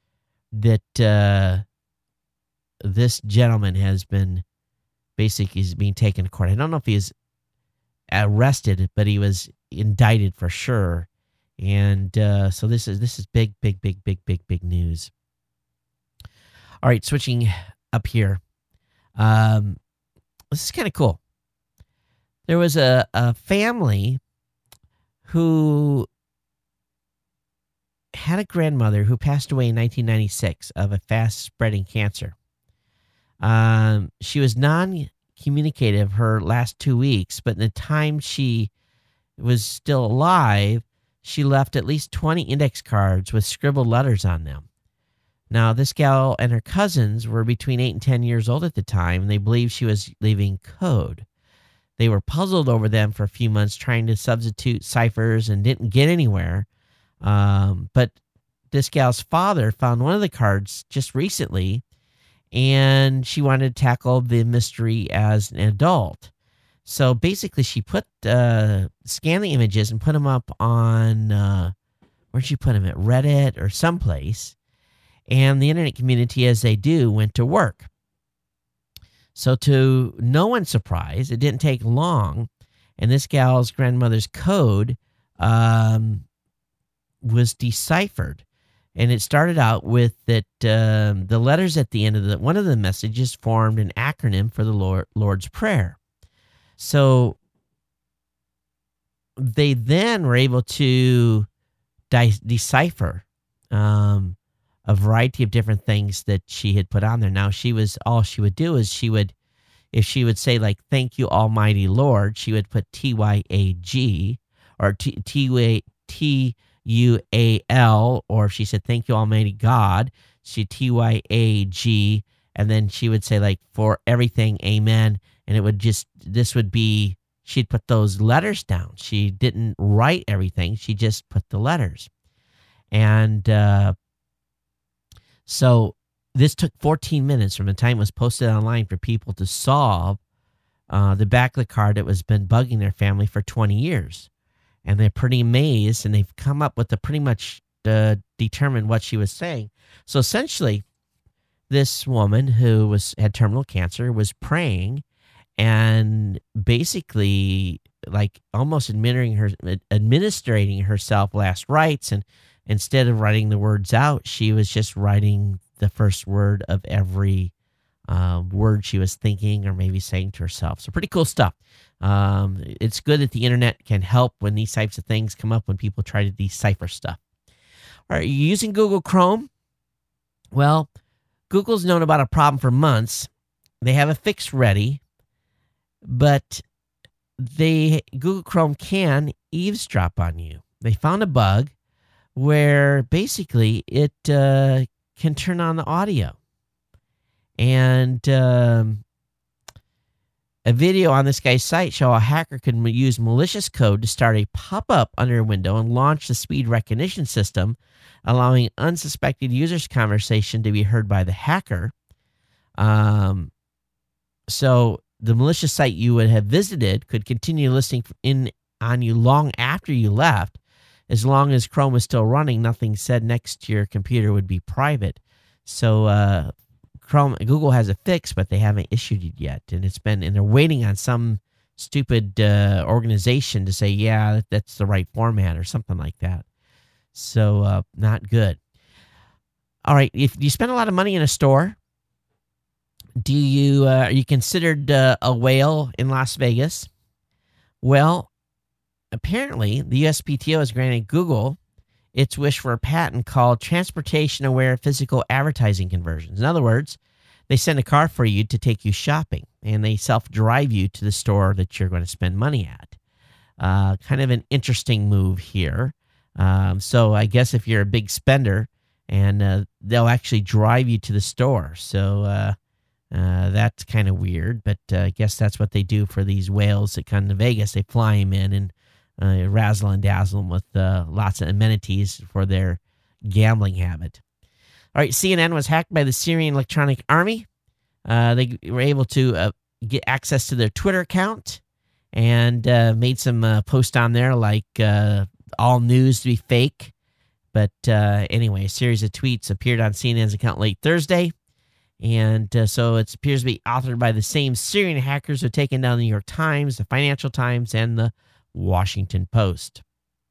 that this gentleman has been basically he's being taken to court. I don't know if he is arrested, but he was indicted for sure. And so this is big news. All right, switching up here. This is kind of cool. There was a family who had a grandmother who passed away in 1996 of a fast-spreading cancer. She was non-communicative her last 2 weeks, but in the time she was still alive, she left at least 20 index cards with scribbled letters on them. Now, this gal and her cousins were between 8 and 10 years old at the time, and they believed she was leaving code. They were puzzled over them for a few months, trying to substitute ciphers and didn't get anywhere. But this gal's father found one of the cards just recently, and she wanted to tackle the mystery as an adult. So basically, she put scanned the images and put them up on, where'd she put them, at Reddit or someplace. And the internet community, as they do, went to work. So to no one's surprise, it didn't take long, and this gal's grandmother's code was deciphered. And it started out with that the letters at the end of one of the messages formed an acronym for the Lord's Prayer. So they then were able to decipher a variety of different things that she had put on there. Now, all she would do is if she would say, like, thank you, Almighty Lord, she would put TYAG or TUAL, or if she said, thank you, Almighty God, she TYAG, and then she would say, like, for everything, amen, and it would she'd put those letters down. She didn't write everything, she just put the letters. And so this took 14 minutes from the time it was posted online for people to solve the back of the card that was been bugging their family for 20 years. And they're pretty amazed, and they've come up with to pretty much determine what she was saying. So essentially, this woman who had terminal cancer was praying and basically like almost administrating herself last rites, and instead of writing the words out, she was just writing the first word of every word she was thinking or maybe saying to herself. So pretty cool stuff. It's good that the internet can help when these types of things come up when people try to decipher stuff. Are you using Google Chrome? Well, Google's known about a problem for months. They have a fix ready, but Google Chrome can eavesdrop on you. They found a bug where basically it can turn on the audio. And a video on this guy's site show a hacker could use malicious code to start a pop-up under a window and launch the speed recognition system, allowing unsuspected users' conversation to be heard by the hacker. So the malicious site you would have visited could continue listening on you long after you left. As long as Chrome is still running, nothing said next to your computer would be private. So Google has a fix, but they haven't issued it yet, and they're waiting on some stupid organization to say, yeah, that's the right format or something like that. So not good. All right, if you spend a lot of money in a store, are you considered a whale in Las Vegas? Well, apparently the USPTO has granted Google its wish for a patent called transportation-aware physical advertising conversions. In other words, they send a car for you to take you shopping, and they self-drive you to the store that you're going to spend money at. Kind of an interesting move here. So I guess if you're a big spender, and they'll actually drive you to the store. So that's kind of weird, but I guess that's what they do for these whales that come to Vegas. They fly them in and razzle and dazzle them with lots of amenities for their gambling habit. All right, CNN was hacked by the Syrian Electronic Army. They were able to get access to their Twitter account and made some posts on there like all news to be fake. But anyway, a series of tweets appeared on CNN's account late Thursday. And so it appears to be authored by the same Syrian hackers who have taken down the New York Times, the Financial Times, and the Washington Post.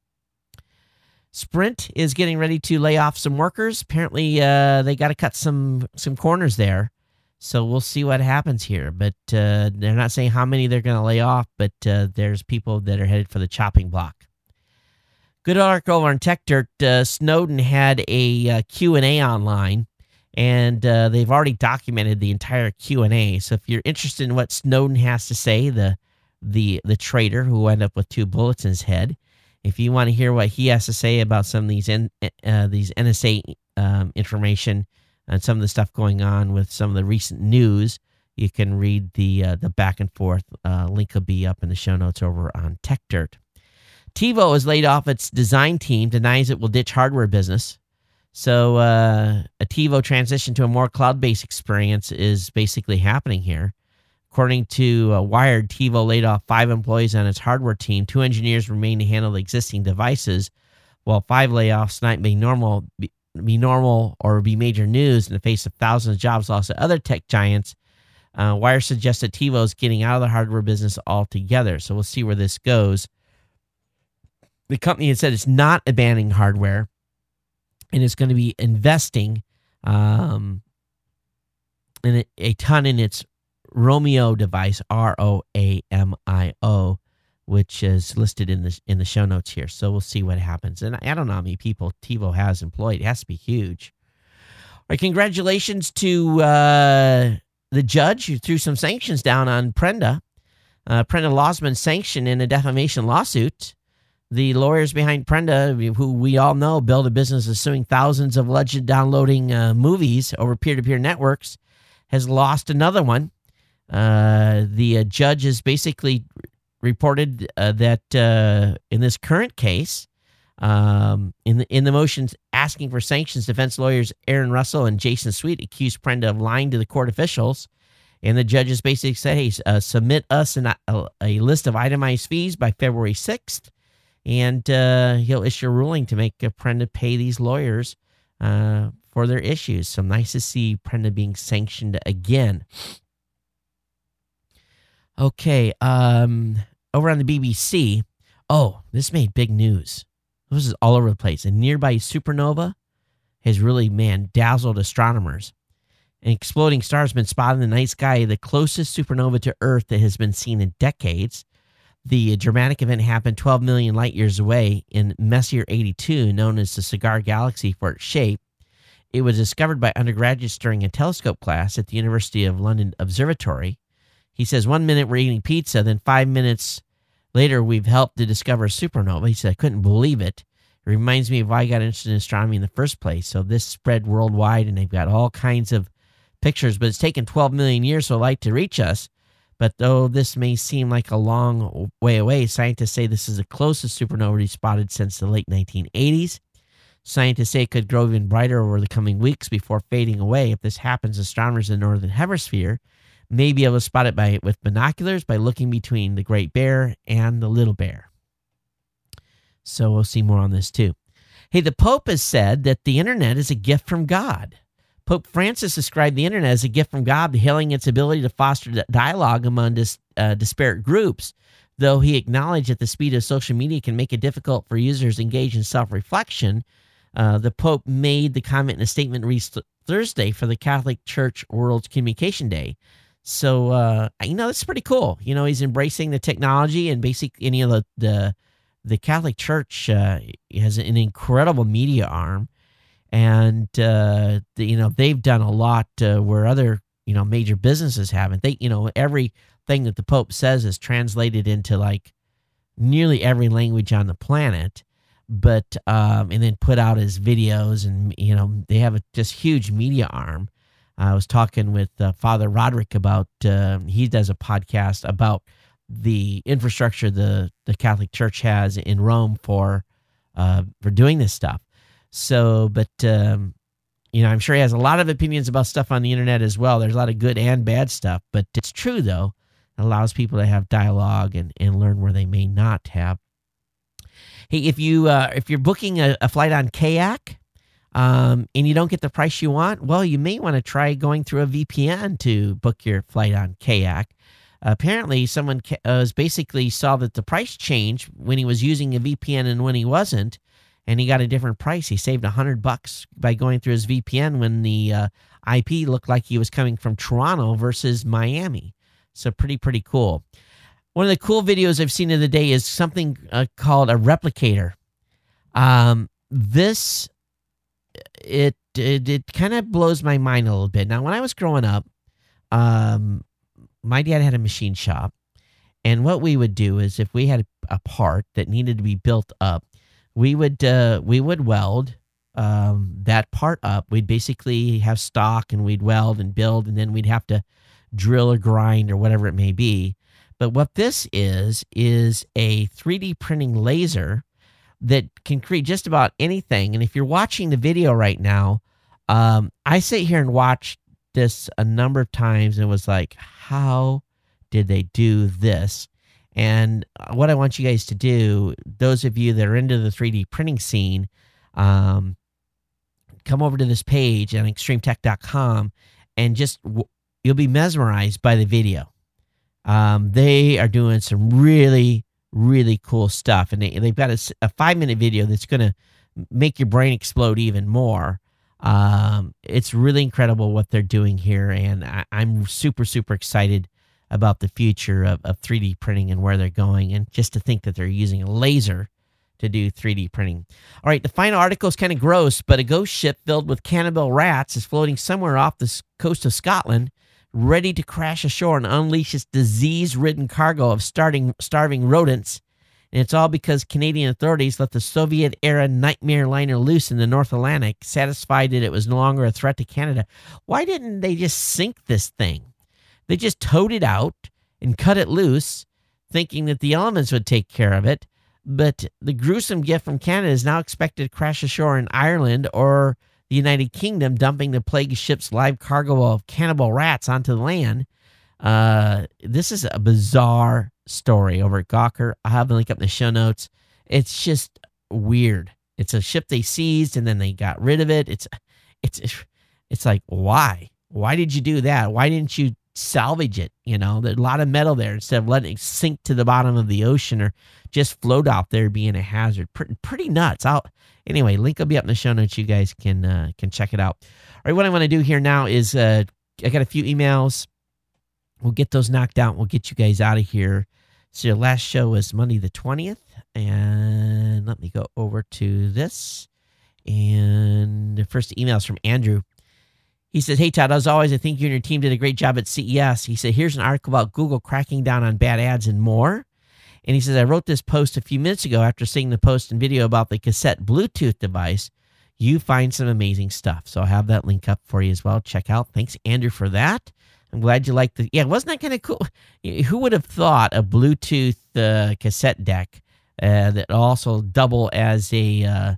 Sprint is getting ready to lay off some workers. Apparently, they got to cut some corners there. So we'll see what happens here. But they're not saying how many they're going to lay off, but there's people that are headed for the chopping block. Good article over on Tech Dirt. Snowden had a Q&A online, and they've already documented the entire Q&A. So if you're interested in what Snowden has to say, the traitor who ended up with 2 bullets in his head, if you want to hear what he has to say about some of these NSA information and some of the stuff going on with some of the recent news, you can read the back and forth. Link will be up in the show notes over on Tech Dirt. TiVo has laid off its design team, denies it will ditch hardware business. So a TiVo transition to a more cloud-based experience is basically happening here. According to Wired, TiVo laid off 5 employees on its hardware team. 2 engineers remain to handle the existing devices, while 5 layoffs might be normal or be major news in the face of thousands of jobs lost at other tech giants. Wired suggests that TiVo is getting out of the hardware business altogether. So we'll see where this goes. The company has said it's not abandoning hardware, and it's going to be investing in a ton in its Romeo device, ROAMIO, which is listed in the show notes here. So we'll see what happens. And I don't know how many people TiVo has employed. It has to be huge. All right, congratulations to the judge who threw some sanctions down on Prenda. Prenda lost been sanctioned in a defamation lawsuit. The lawyers behind Prenda, who we all know build a business of suing thousands of alleged downloading movies over peer-to-peer networks, has lost another one. The judge has basically reported that in this current case, in the motions asking for sanctions, defense lawyers Aaron Russell and Jason Sweet accused Prenda of lying to the court officials. And the judges basically said, hey, submit us a list of itemized fees by February 6th. And he'll issue a ruling to make Prenda pay these lawyers for their issues. So nice to see Prenda being sanctioned again. Okay, over on the BBC. Oh, this made big news. This is all over the place. A nearby supernova has really, dazzled astronomers. An exploding star has been spotted in the night sky, the closest supernova to Earth that has been seen in decades. The dramatic event happened 12 million light years away in Messier 82, known as the Cigar Galaxy for its shape. It was discovered by undergraduates during a telescope class at the University of London Observatory. He says 1 minute we're eating pizza, then 5 minutes Later, we've helped to discover a supernova. He said, I couldn't believe it. It reminds me of why I got interested in astronomy in the first place. So this spread worldwide, and they've got all kinds of pictures, but it's taken 12 million years for light to reach us. But though this may seem like a long way away, scientists say this is the closest supernova we've spotted since the late 1980s. Scientists say it could grow even brighter over the coming weeks before fading away. If this happens, astronomers in the Northern Hemisphere may be able to spot it with binoculars by looking between the Great Bear and the Little Bear. So we'll see more on this too. Hey, the Pope has said that the internet is a gift from God. Pope Francis described the internet as a gift from God, hailing its ability to foster dialogue among disparate groups. Though he acknowledged that the speed of social media can make it difficult for users to engage in self-reflection, the Pope made the comment in a statement released Thursday for the Catholic Church World Communication Day. So, that's pretty cool. He's embracing the technology, and basically, the Catholic Church has an incredible media arm. And, they've done a lot where other, major businesses haven't. Everything that the Pope says is translated into like nearly every language on the planet, but, and then put out as videos, and, they have a just huge media arm. I was talking with Father Roderick about, he does a podcast about the infrastructure the Catholic Church has in Rome for doing this stuff. So, but, I'm sure he has a lot of opinions about stuff on the internet as well. There's a lot of good and bad stuff, but it's true, though. It allows people to have dialogue and learn where they may not have. Hey, if you're booking a flight on Kayak, and you don't get the price you want, well, you may want to try going through a VPN to book your flight on Kayak. Apparently, someone basically saw that the price changed when he was using a VPN and when he wasn't, and he got a different price. He saved $100 by going through his VPN when the IP looked like he was coming from Toronto versus Miami. So pretty cool. One of the cool videos I've seen of the day is something called a replicator. This kind of blows my mind a little bit. Now, when I was growing up, my dad had a machine shop, and what we would do is if we had a part that needed to be built up, we would weld that part up. We'd basically have stock, and we'd weld and build, and then we'd have to drill or grind or whatever it may be. But what this is a 3D printing laser that can create just about anything. And if you're watching the video right now, I sit here and watch this a number of times, and it was like, how did they do this? And what I want you guys to do, those of you that are into the 3D printing scene, come over to this page on extremetech.com, and just you'll be mesmerized by the video. They are doing some really, really cool stuff, and they've got a 5-minute video that's going to make your brain explode even more. It's really incredible what they're doing here, and I'm super, super excited about the future of 3D printing and where they're going, and just to think that they're using a laser to do 3D printing. All right, the final article is kind of gross, but a ghost ship filled with cannibal rats is floating somewhere off the coast of Scotland, ready to crash ashore and unleash its disease-ridden cargo of starving rodents. And it's all because Canadian authorities let the Soviet-era nightmare liner loose in the North Atlantic, satisfied that it was no longer a threat to Canada. Why didn't they just sink this thing? They just towed it out and cut it loose, thinking that the elements would take care of it. But the gruesome gift from Canada is now expected to crash ashore in Ireland or the United Kingdom, dumping the plague ship's live cargo of cannibal rats onto the land. This is a bizarre story over at Gawker. I'll have the link up in the show notes. It's just weird. It's a ship they seized and then they got rid of it. It's like, why? Why did you do that? Why didn't you salvage it? There's a lot of metal there. Instead of letting it sink to the bottom of the ocean or just float out there being a hazard. Pretty nuts. Anyway, link will be up in the show notes. You guys can check it out. All right, what I want to do here now is I got a few emails. We'll get those knocked out. We'll get you guys out of here. So your last show was Monday the 20th. And let me go over to this. And the first email is from Andrew. He says, hey, Todd, as always, I think you and your team did a great job at CES. He said, here's an article about Google cracking down on bad ads and more. And he says, I wrote this post a few minutes ago after seeing the post and video about the cassette Bluetooth device. You find some amazing stuff. So I'll have that link up for you as well. Check out. Thanks, Andrew, for that. I'm glad you liked wasn't that kind of cool? Who would have thought a Bluetooth cassette deck that also double as a,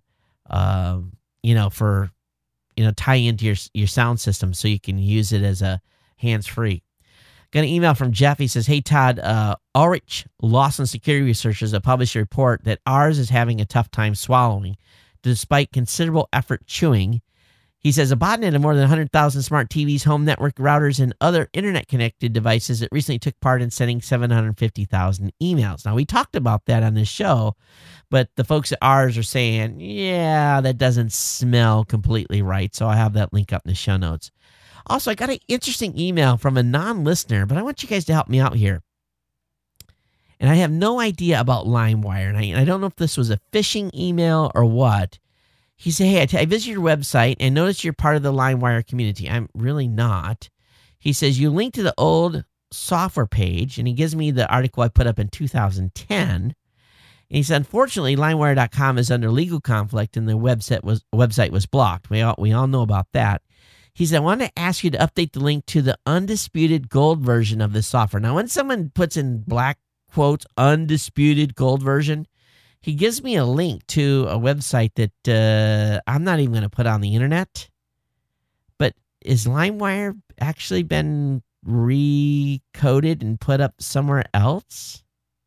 for, tie into your sound system so you can use it as a hands-free. Got an email from Jeff. He says, hey, Todd, Ulrich Lawson Security Researchers have published a report that ours is having a tough time swallowing despite considerable effort chewing. He says a botnet of more than 100,000 smart TVs, home network routers, and other internet-connected devices that recently took part in sending 750,000 emails. Now, we talked about that on this show, but the folks at ours are saying, yeah, that doesn't smell completely right. So I have that link up in the show notes. Also, I got an interesting email from a non-listener, but I want you guys to help me out here. And I have no idea about LimeWire, and I don't know if this was a phishing email or what. He said, hey, I visited your website and noticed you're part of the LimeWire community. I'm really not. He says, you link to the old software page, and he gives me the article I put up in 2010. And he said, unfortunately, LimeWire.com is under legal conflict, and the website was blocked. We all know about that. He said, I wanted to ask you to update the link to the undisputed gold version of this software. Now, when someone puts in black quotes, undisputed gold version, he gives me a link to a website that I'm not even going to put on the internet. But is LimeWire actually been recoded and put up somewhere else?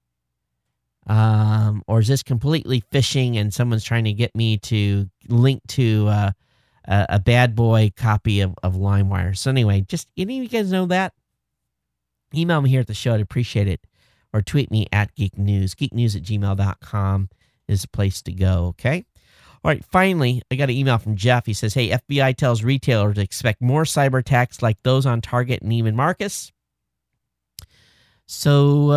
Or is this completely phishing and someone's trying to get me to link to a bad boy copy of LimeWire? So anyway, just any of you guys know that? Email me here at the show. I'd appreciate it. Or tweet me at Geek News. geeknews@gmail.com is the place to go, okay? All right, finally, I got an email from Jeff. He says, hey, FBI tells retailers to expect more cyber attacks like those on Target and Neiman Marcus. So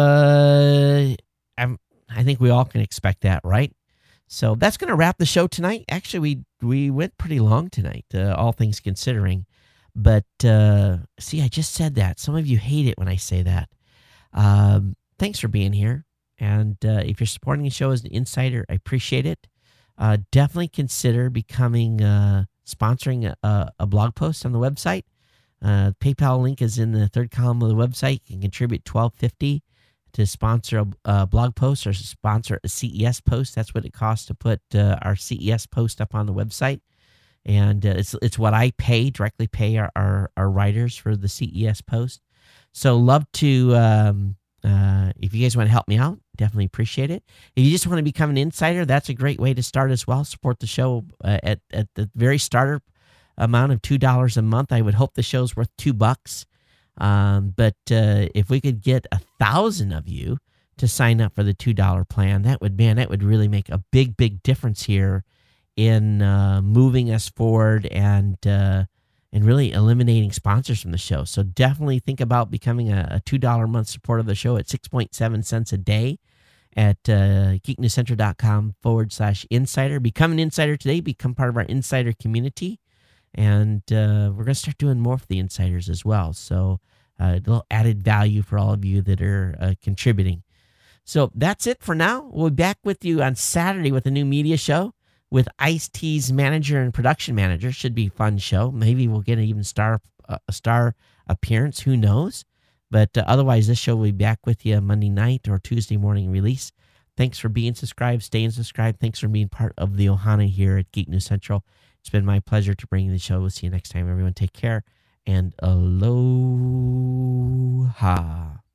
I think we all can expect that, right? So that's going to wrap the show tonight. Actually, we went pretty long tonight, all things considering. But see, I just said that. Some of you hate it when I say that. Thanks for being here. And if you're supporting the show as an insider, I appreciate it. Definitely consider becoming sponsoring a blog post on the website. PayPal link is in the third column of the website. You can contribute $12.50 to sponsor a blog post or sponsor a CES post. That's what it costs to put our CES post up on the website. And it's what I directly pay our writers for the CES post. So love to, if you guys want to help me out, definitely appreciate it. If you just want to become an insider, that's a great way to start as well. Support the show at the very starter amount of $2 a month. I would hope the show's worth $2. But if we could get 1,000 of you to sign up for the $2 plan, that would really make a big difference here in moving us forward and really eliminating sponsors from the show. So definitely think about becoming a $2 a month supporter of the show at 6.7 cents a day at geeknewscentral.com/insider. Become an insider today. Become part of our insider community. And we're going to start doing more for the insiders as well. So a little added value for all of you that are contributing. So that's it for now. We'll be back with you on Saturday with a new media show with Ice-T's manager and production manager. Should be a fun show. Maybe we'll get an even star appearance. Who knows? But otherwise, this show will be back with you Monday night or Tuesday morning release. Thanks for being subscribed, staying subscribed. Thanks for being part of the Ohana here at Geek News Central. It's been my pleasure to bring you the show. We'll see you next time, everyone. Take care and aloha.